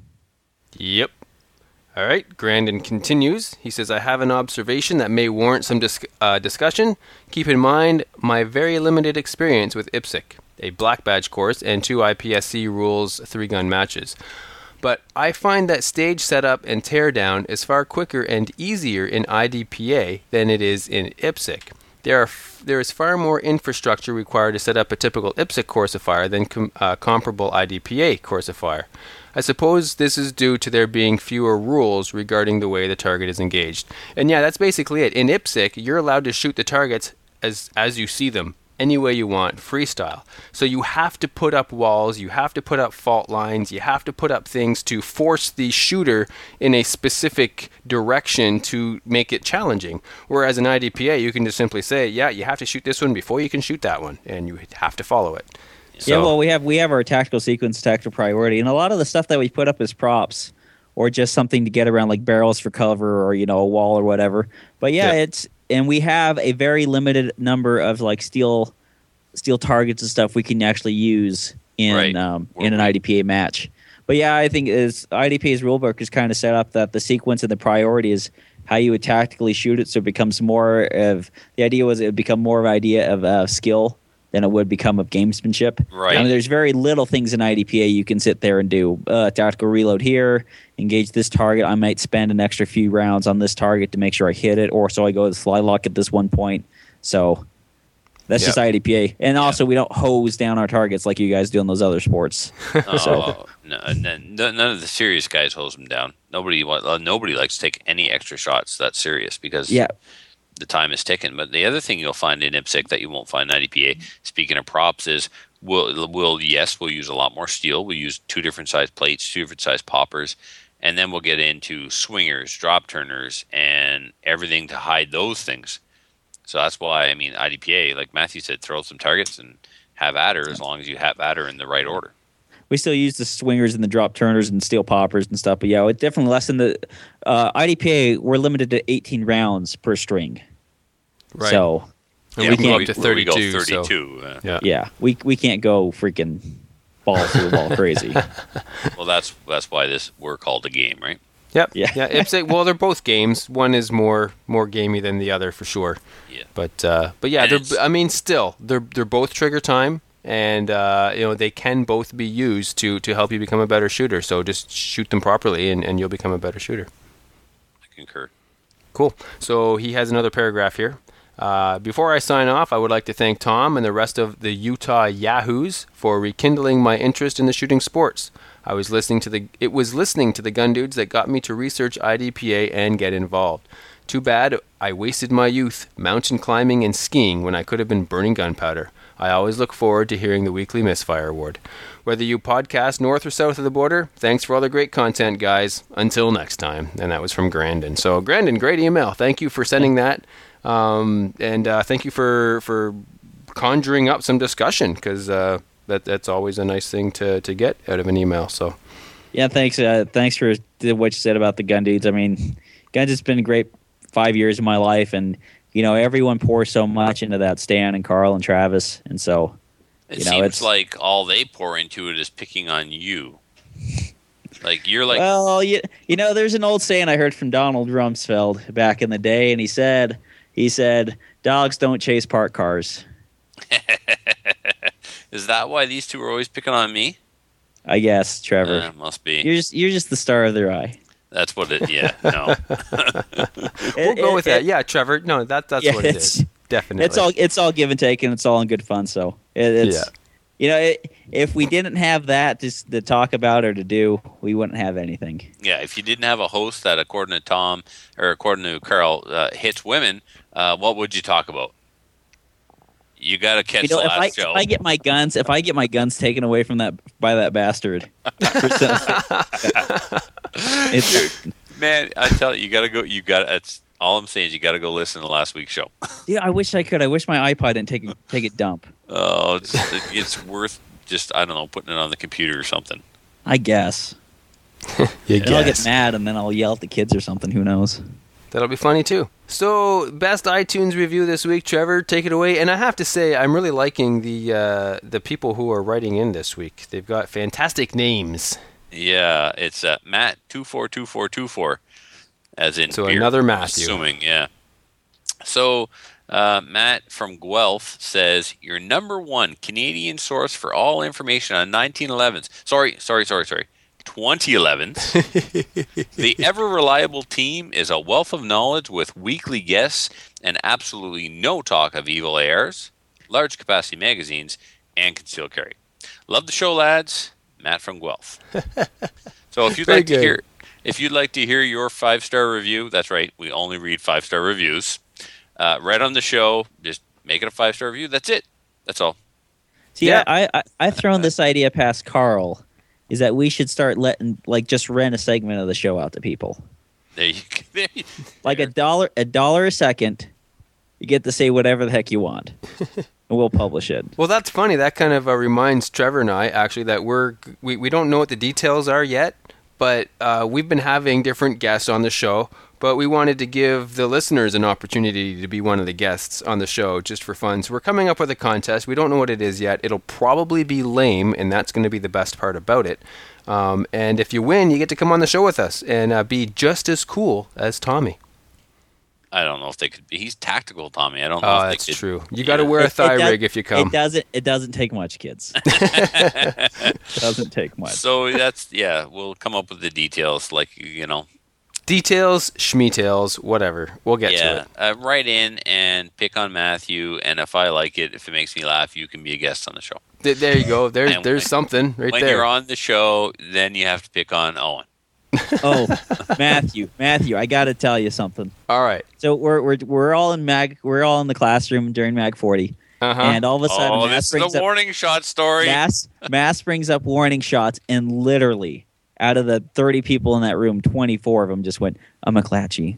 Yep. All right. Grandin continues. He says, I have an observation that may warrant some discussion. Keep in mind my very limited experience with IPSC, a black badge course, and 2 IPSC rules 3-gun matches. But I find that stage setup and teardown is far quicker and easier in IDPA than it is in IPSC. There is far more infrastructure required to set up a typical IPSC course of fire than comparable IDPA course of fire. I suppose this is due to there being fewer rules regarding the way the target is engaged. And yeah, that's basically it. In IPSC, you're allowed to shoot the targets as you see them, any way you want, freestyle. So you have to put up walls, you have to put up fault lines, you have to put up things to force the shooter in a specific direction to make it challenging. Whereas in IDPA, you can just simply say, yeah, you have to shoot this one before you can shoot that one, and you have to follow it. So, yeah, well, we have our tactical sequence, tactical priority, and a lot of the stuff that we put up as props or just something to get around, like barrels for cover or, a wall or whatever. But and we have a very limited number of like steel targets and stuff we can actually use in an IDPA match. But yeah, I think IDPA's rulebook is kind of set up that the sequence and the priority is how you would tactically shoot it, so it becomes more of the idea was it would become more of an idea of skill than it would become of gamesmanship. Right. I mean, there's very little things in IDPA you can sit there and do. Tactical reload here, engage this target. I might spend an extra few rounds on this target to make sure I hit it, or so I go to fly lock at this one point. So that's just IDPA. And also, we don't hose down our targets like you guys do in those other sports. No, none of the serious guys hose them down. Nobody likes to take any extra shots that serious because the time is ticking. But the other thing you'll find in IPSC that you won't find in IDPA, speaking of props, is we'll use a lot more steel. We'll use 2 different size plates, 2 different size poppers, and then we'll get into swingers, drop turners, and everything to hide those things. So that's why, IDPA, like Matthew said, throw some targets and have at her as long as you have at her in the right order. We still use the swingers and the drop turners and steel poppers and stuff, but yeah, it's definitely less than the IDPA. We're limited to 18 rounds per string, right? So and we can go up to 32. We go 32. Yeah, we can't go freaking balls to the ball crazy. Well, that's why we're called a game, right? Yep. Yeah. IPSC, well, they're both games. One is more gamey than the other for sure. Yeah. But yeah, they're both trigger time. And they can both be used to help you become a better shooter. So just shoot them properly, and you'll become a better shooter. I concur. Cool. So he has another paragraph here. Before I sign off, I would like to thank Tom and the rest of the Utah Yahoos for rekindling my interest in the shooting sports. It was listening to the Gun Dudes that got me to research IDPA and get involved. Too bad I wasted my youth mountain climbing and skiing when I could have been burning gunpowder. I always look forward to hearing the weekly Misfire Award. Whether you podcast north or south of the border, thanks for all the great content, guys. Until next time. And that was from Grandin. So, Grandin, great email. Thank you for sending that. And thank you for conjuring up some discussion, because that's always a nice thing to get out of an email. So, yeah, thanks. Thanks for what you said about the Gun Dudes. I mean, Guns has been a great 5 years of my life, and everyone pours so much into that. Stan and Carl and Travis, and so it seems like all they pour into it is picking on you. Like you're like, well, there's an old saying I heard from Donald Rumsfeld back in the day, and he said, dogs don't chase parked cars. Is that why these two are always picking on me? I guess, Trevor. Must be. You're just the star of their eye. That's what it. Yeah. No. We'll go with that. Yeah, Trevor. No, that's Yeah, what it is. Definitely. It's all give and take, and it's all in good fun. So it's if we didn't have that just to talk about or to do, we wouldn't have anything. Yeah. If you didn't have a host that, according to Tom or according to Carl, hits women, what would you talk about? You got to catch the last show. If I get my guns taken away from by that bastard, man, I tell you, you got to go. That's all I'm saying is you got to go listen to last week's show. Yeah, I wish I could. I wish my iPod didn't take a dump. Oh, it's worth just, I don't know, putting it on the computer or something. I guess. You I'll get mad and then I'll yell at the kids or something. Who knows? That'll be funny too. So, best iTunes review this week, Trevor, take it away. And I have to say, I'm really liking the people who are writing in this week. They've got fantastic names. It's Matt 242424, as in so beer, another Matthew. Assuming, yeah. So Matt from Guelph says, your number one Canadian source for all information on 1911s. Sorry. 2011s. The ever-reliable team is a wealth of knowledge with weekly guests and absolutely no talk of evil ARs, large capacity magazines, and concealed carry. Love the show, lads. Matt from Guelph. So if you'd like to hear your 5-star review, that's right, we only read 5-star reviews. Right on the show, just make it a 5-star review. That's it. That's all. See, yeah. I've thrown this idea past Carl. Is that we should start letting, just rent a segment of the show out to people. There you go. Like $1 a second, you get to say whatever the heck you want, and we'll publish it. Well, that's funny. That kind of reminds Trevor and I, actually, that we don't know what the details are yet, but we've been having different guests on the show, but we wanted to give the listeners an opportunity to be one of the guests on the show just for fun. So we're coming up with a contest. We don't know what it is yet. It'll probably be lame, and that's going to be the best part about it. And if you win, you get to come on the show with us and be just as cool as Tommy. I don't know if they could be. He's tactical, Tommy. I don't know if they could. That's true. You got to wear a thigh rig if you come. It doesn't take much, kids. It doesn't take much. So we'll come up with the details, Details, schmeetails, whatever. We'll get to it. Write in and pick on Matthew, and if I like it, if it makes me laugh, you can be a guest on the show. There you go. There's something right there. When you're on the show, then you have to pick on Owen. Oh, Matthew, I got to tell you something. All right. So we're all in the classroom during Mag 40, and all of a sudden, this is a warning shot story. Mass brings up warning shots, and literally, out of the 30 people in that room, 24 of them just went, "I'm McClatchy."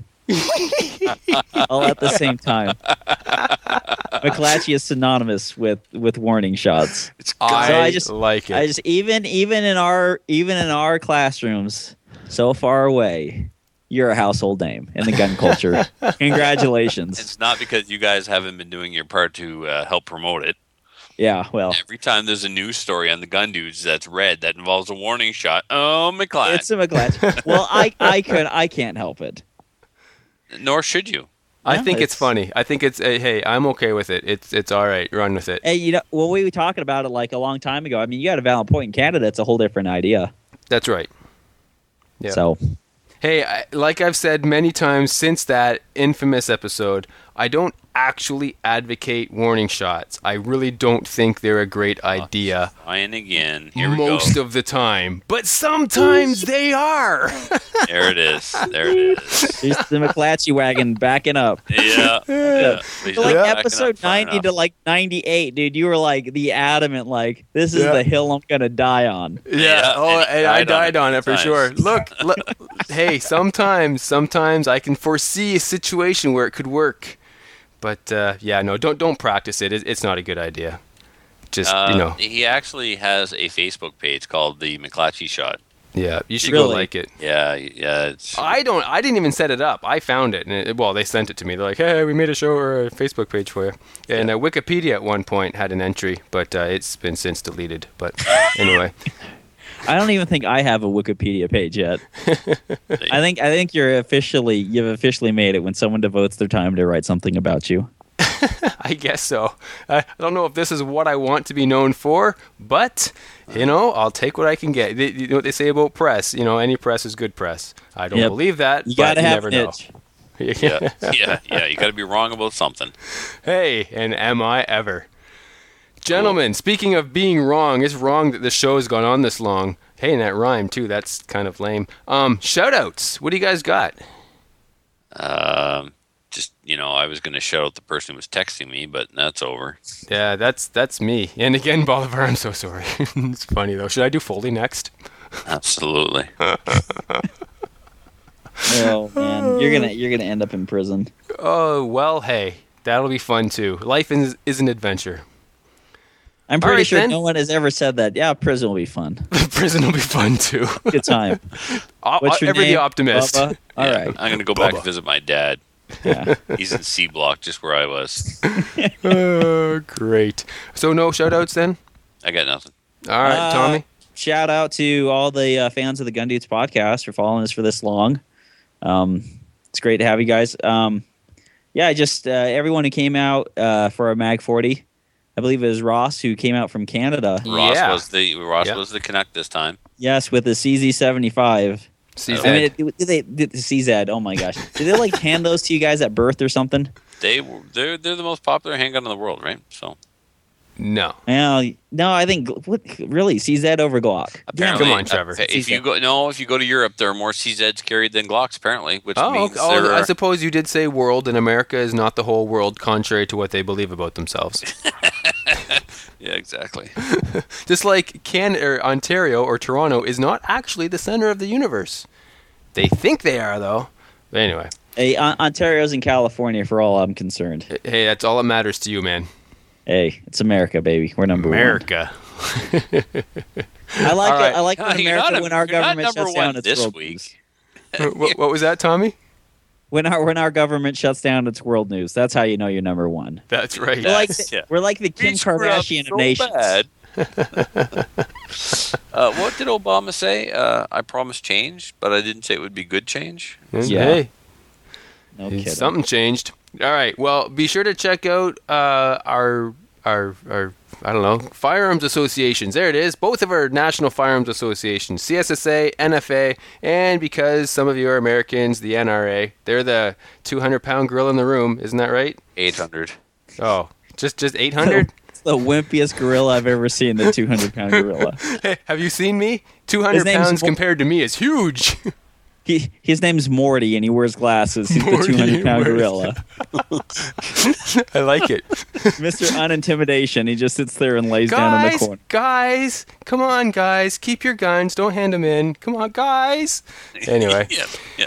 All at the same time. McClatchy is synonymous with warning shots. I like it. I just even in our classrooms, so far away, you're a household name in the gun culture. Congratulations. It's not because you guys haven't been doing your part to help promote it. Yeah, well. Every time there's a news story on the Gun Dudes that's red that involves a warning shot, McClatchy. It's a McClatchy. Well, I can't help it. Nor should you. I think it's funny. I think it's hey, I'm okay with it. It's all right. Run with it. Hey, we were talking about it a long time ago. I mean, you got a valid point in Canada. It's a whole different idea. That's right. Yeah. So, hey, like I've said many times since that infamous episode, I don't actually advocate warning shots. I really don't think they're a great idea. Fine again. Here we go. Most of the time. But sometimes they are. There it is. There's the McClatchy wagon backing up. Yeah. Episode 90 to 98, dude, you were the adamant, this is the hill I'm going to die on. Yeah. And I died on it for sure. Look, hey, sometimes I can foresee a situation where it could work. But don't practice it. It's not a good idea. Just he actually has a Facebook page called the McClatchy Shot. Yeah, you should go like it. Yeah. I didn't even set it up. I found it, and they sent it to me. They're like, "Hey, we made a show or a Facebook page for you." And Wikipedia at one point had an entry, but it's been since deleted. But anyway. I don't even think I have a Wikipedia page yet. I think you've officially made it when someone devotes their time to write something about you. I guess so. I don't know if this is what I want to be known for, but, I'll take what I can get. You know what they say about press? Any press is good press. I don't believe that, You but gotta you have never an know. itch. Yeah. You got to be wrong about something. Hey, and am I ever. Gentlemen, speaking of being wrong, it's wrong that the show has gone on this long. Hey, and that rhyme, too. That's kind of lame. Shout-outs. What do you guys got? I was going to shout out the person who was texting me, but that's over. Yeah, that's me. And again, Bolivar, I'm so sorry. It's funny, though. Should I do Foley next? Absolutely. Oh man, you're gonna end up in prison. Oh, well, hey. That'll be fun, too. Life is an adventure. I'm All pretty right, sure then. no one has ever said that. Yeah, prison will be fun. Prison will be fun, too. Good time. What's your Ever name? the optimist. Bubba? All Yeah, right. I'm going to go back Bubba. and visit my dad. Yeah. He's in C block, just where I was. Oh, great. So no shout-outs, then? I got nothing. All right, Tommy. Shout out to all the fans of the Gun Dudes podcast for following us for this long. It's great to have you guys. Just everyone who came out for our Mag 40. I believe it was Ross who came out from Canada. Ross Yeah. was the Canuck this time. Yes, with the CZ75. CZ. I mean, did the CZ? Oh my gosh! Did they hand those to you guys at birth or something? They're the most popular handgun in the world, right? So No. Well, no, I think really CZ over Glock. apparently, Come on, Trevor. If you go to Europe, there are more CZs carried than Glocks apparently, which means I suppose you did say world, and America is not the whole world, contrary to what they believe about themselves. yeah, exactly. Just like Ontario or Toronto is not actually the center of the universe. They think they are, though. But anyway. Hey, Ontario's in California for all I'm concerned. Hey, that's all that matters to you, man. Hey, it's America, baby. We're number America. one. I like All right. it. I like when You're America not- when our you're not government number shuts down one its this world week. news. What was that, Tommy? When our government shuts down its world news, that's how you know you're number one. That's right. Yeah. We're like the Kim We screwed up Kardashian so of nations. bad. What did Obama say? I promised change, but I didn't say it would be good change. Yeah. Hey, No kidding. something changed. All right. Well, be sure to check out our I don't know, firearms associations. There it is. Both of our national firearms associations, CSSA, NFA, and because some of you are Americans, the NRA. They're the 200-pound gorilla in the room. Isn't that right? 800. Oh, just 800? It's the wimpiest gorilla I've ever seen. The 200-pound gorilla. Hey, have you seen me? 200 His name's pounds compared to me is huge. His name's Morty, and he wears glasses. He's Morty, the 200-pound wears- gorilla. I like it. Mr. Unintimidation. He just sits there and lays down in the corner. Guys, come on, guys. Keep your guns. Don't hand them in. Come on, guys. Anyway. Yeah.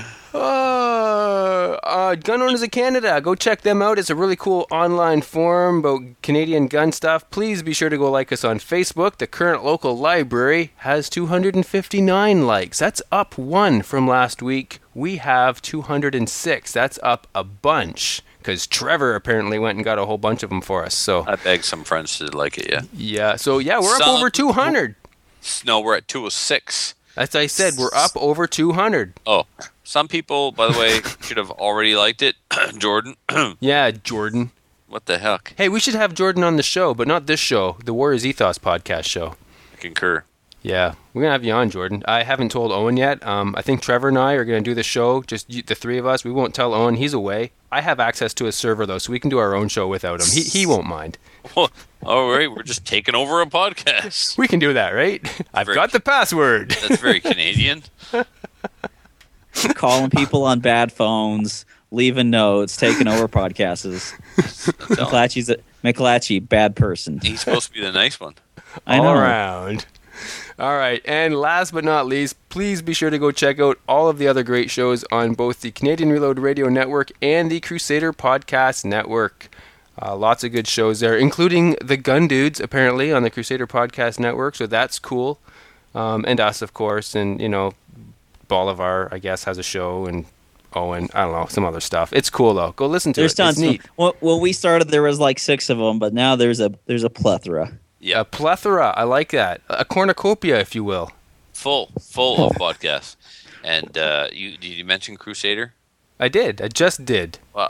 Gun Owners of Canada. Go check them out. It's a really cool online forum about Canadian gun stuff. Please be sure to go like us on Facebook. The current local library has 259 likes. That's up one from last week. We have 206. That's up a bunch because Trevor apparently went and got a whole bunch of them for us. So I begged some friends to like it, yeah. Yeah, we're up Some- over 200. No, we're at 206. As I said, we're up over 200. Oh, some people, by the way, should have already liked it. Jordan, Yeah, Jordan. what the heck? Hey, we should have Jordan on the show, but not this show, the Warriors Ethos podcast show. I concur. Yeah, we're going to have you on, Jordan. I haven't told Owen yet. I think Trevor and I are going to do the show, just the three of us. We won't tell Owen. He's away. I have access to his server, though, so we can do our own show without him. He won't mind. Well, all right, we're just taking over a podcast. We can do that, right? I've Very- got the password. That's very Canadian. Calling people on bad phones, leaving notes, taking over podcasts. McClatchy, bad person. He's supposed to be the nice one. I know. All around. All right, and last but not least, please be sure to go check out all of the other great shows on both the Canadian Reload Radio Network and the Crusader Podcast Network. Lots of good shows there, including the Gun Dudes, apparently, on the Crusader Podcast Network, so that's cool. And us, of course, and, you know, Bolivar, I guess, has a show, and Owen, I don't know, some other stuff. It's cool, though. Go listen to There's it. tons. It's neat. When we started, there was like 6 of them, but now there's a plethora. Yeah, A plethora, I like that. A cornucopia, if you will. full of podcasts. And did you mention Crusader? I did. I just did. Well,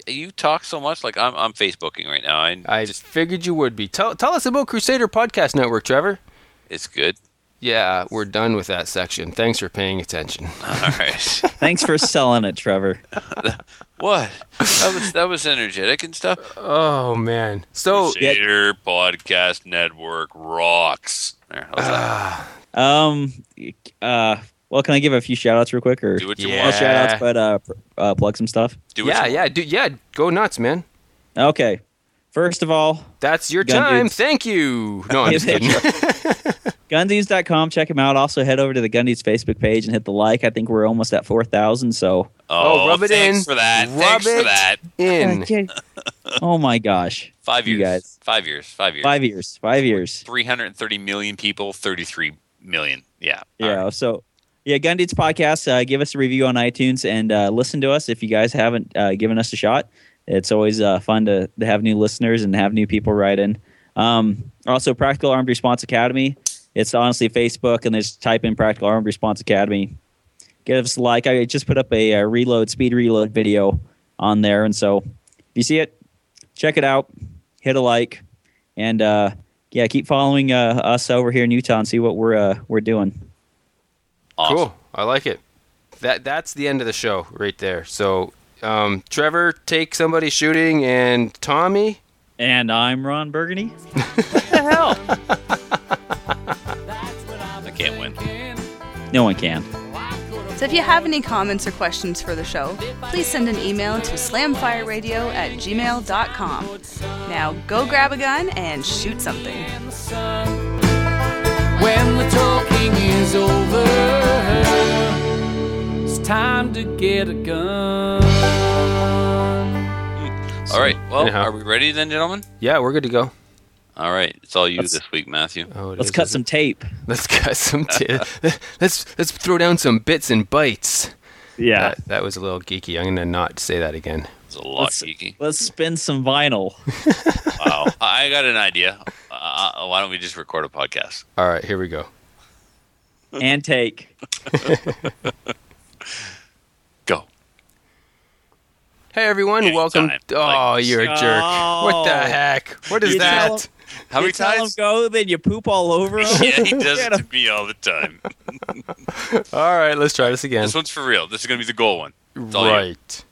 you talk so much. Like I'm Facebooking right now. I just figured you would be. Tell us about Crusader Podcast Network, Trevor. It's good. Yeah, we're done with that section. Thanks for paying attention. All right. Thanks for selling it, Trevor. What? That was energetic and stuff. Oh man. So Crusader Podcast Network rocks. There, how's that? Well, can I give a few shout outs real quick? Or Do what you Yeah. want. shout outs, but plug some stuff? Do what you want. go nuts, man. Okay. First of all, That's your Gun time. Dudes. Thank you. No, I'm just kidding. gundudes.com. Check them out. Also, head over to the Gun Dudes Facebook page and hit the like. I think we're almost at 4,000. So, Oh, rub it thanks in. for that. Rub Thanks it for that. in. oh my gosh. 5 You years. guys. 5 years. 5 years. 5 years. 5 years. 330 million people. 33 million. Yeah. All Yeah. right. So, yeah, Gun Dudes Podcast. Give us a review on iTunes and listen to us if you guys haven't given us a shot. It's always fun to have new listeners and have new people write in. Also, Practical Armed Response Academy. It's honestly Facebook, and just type in Practical Armed Response Academy. Give us a like. I just put up a speed reload video on there, and so if you see it, check it out, hit a like, and keep following us over here in Utah and see what we're doing. Awesome. Cool. I like it. That's the end of the show right there. So, Trevor, take somebody shooting, and Tommy. And I'm Ron Burgundy. What the hell? I can't win. No one can. So if you have any comments or questions for the show, please send an email to slamfireradio@gmail.com. Now go grab a gun and shoot something. When the talking is over, it's time to get a gun. All right. Well, Anyhow. are we ready then, gentlemen? Yeah, we're good to go. All right. It's all you Let's- this week, Matthew. Oh, it Let's is, cut is some it? tape. Let's cut some. Let's throw down some bits and bytes. Yeah. That was a little geeky. I'm gonna not say that again. It's a lot geeky. Let's spin some vinyl. Wow. I got an idea. Why don't we just record a podcast? All right, here we go. And take. Go. Hey everyone, Anytime. welcome. Oh, Like- you're a jerk. What the heck? What is You tell that? him- How many you tell him times? go, then you poop all over him. Yeah, he does Get it him. to me all the time. All right, let's try this again. This one's for real. This is going to be the goal one. It's all you. Right.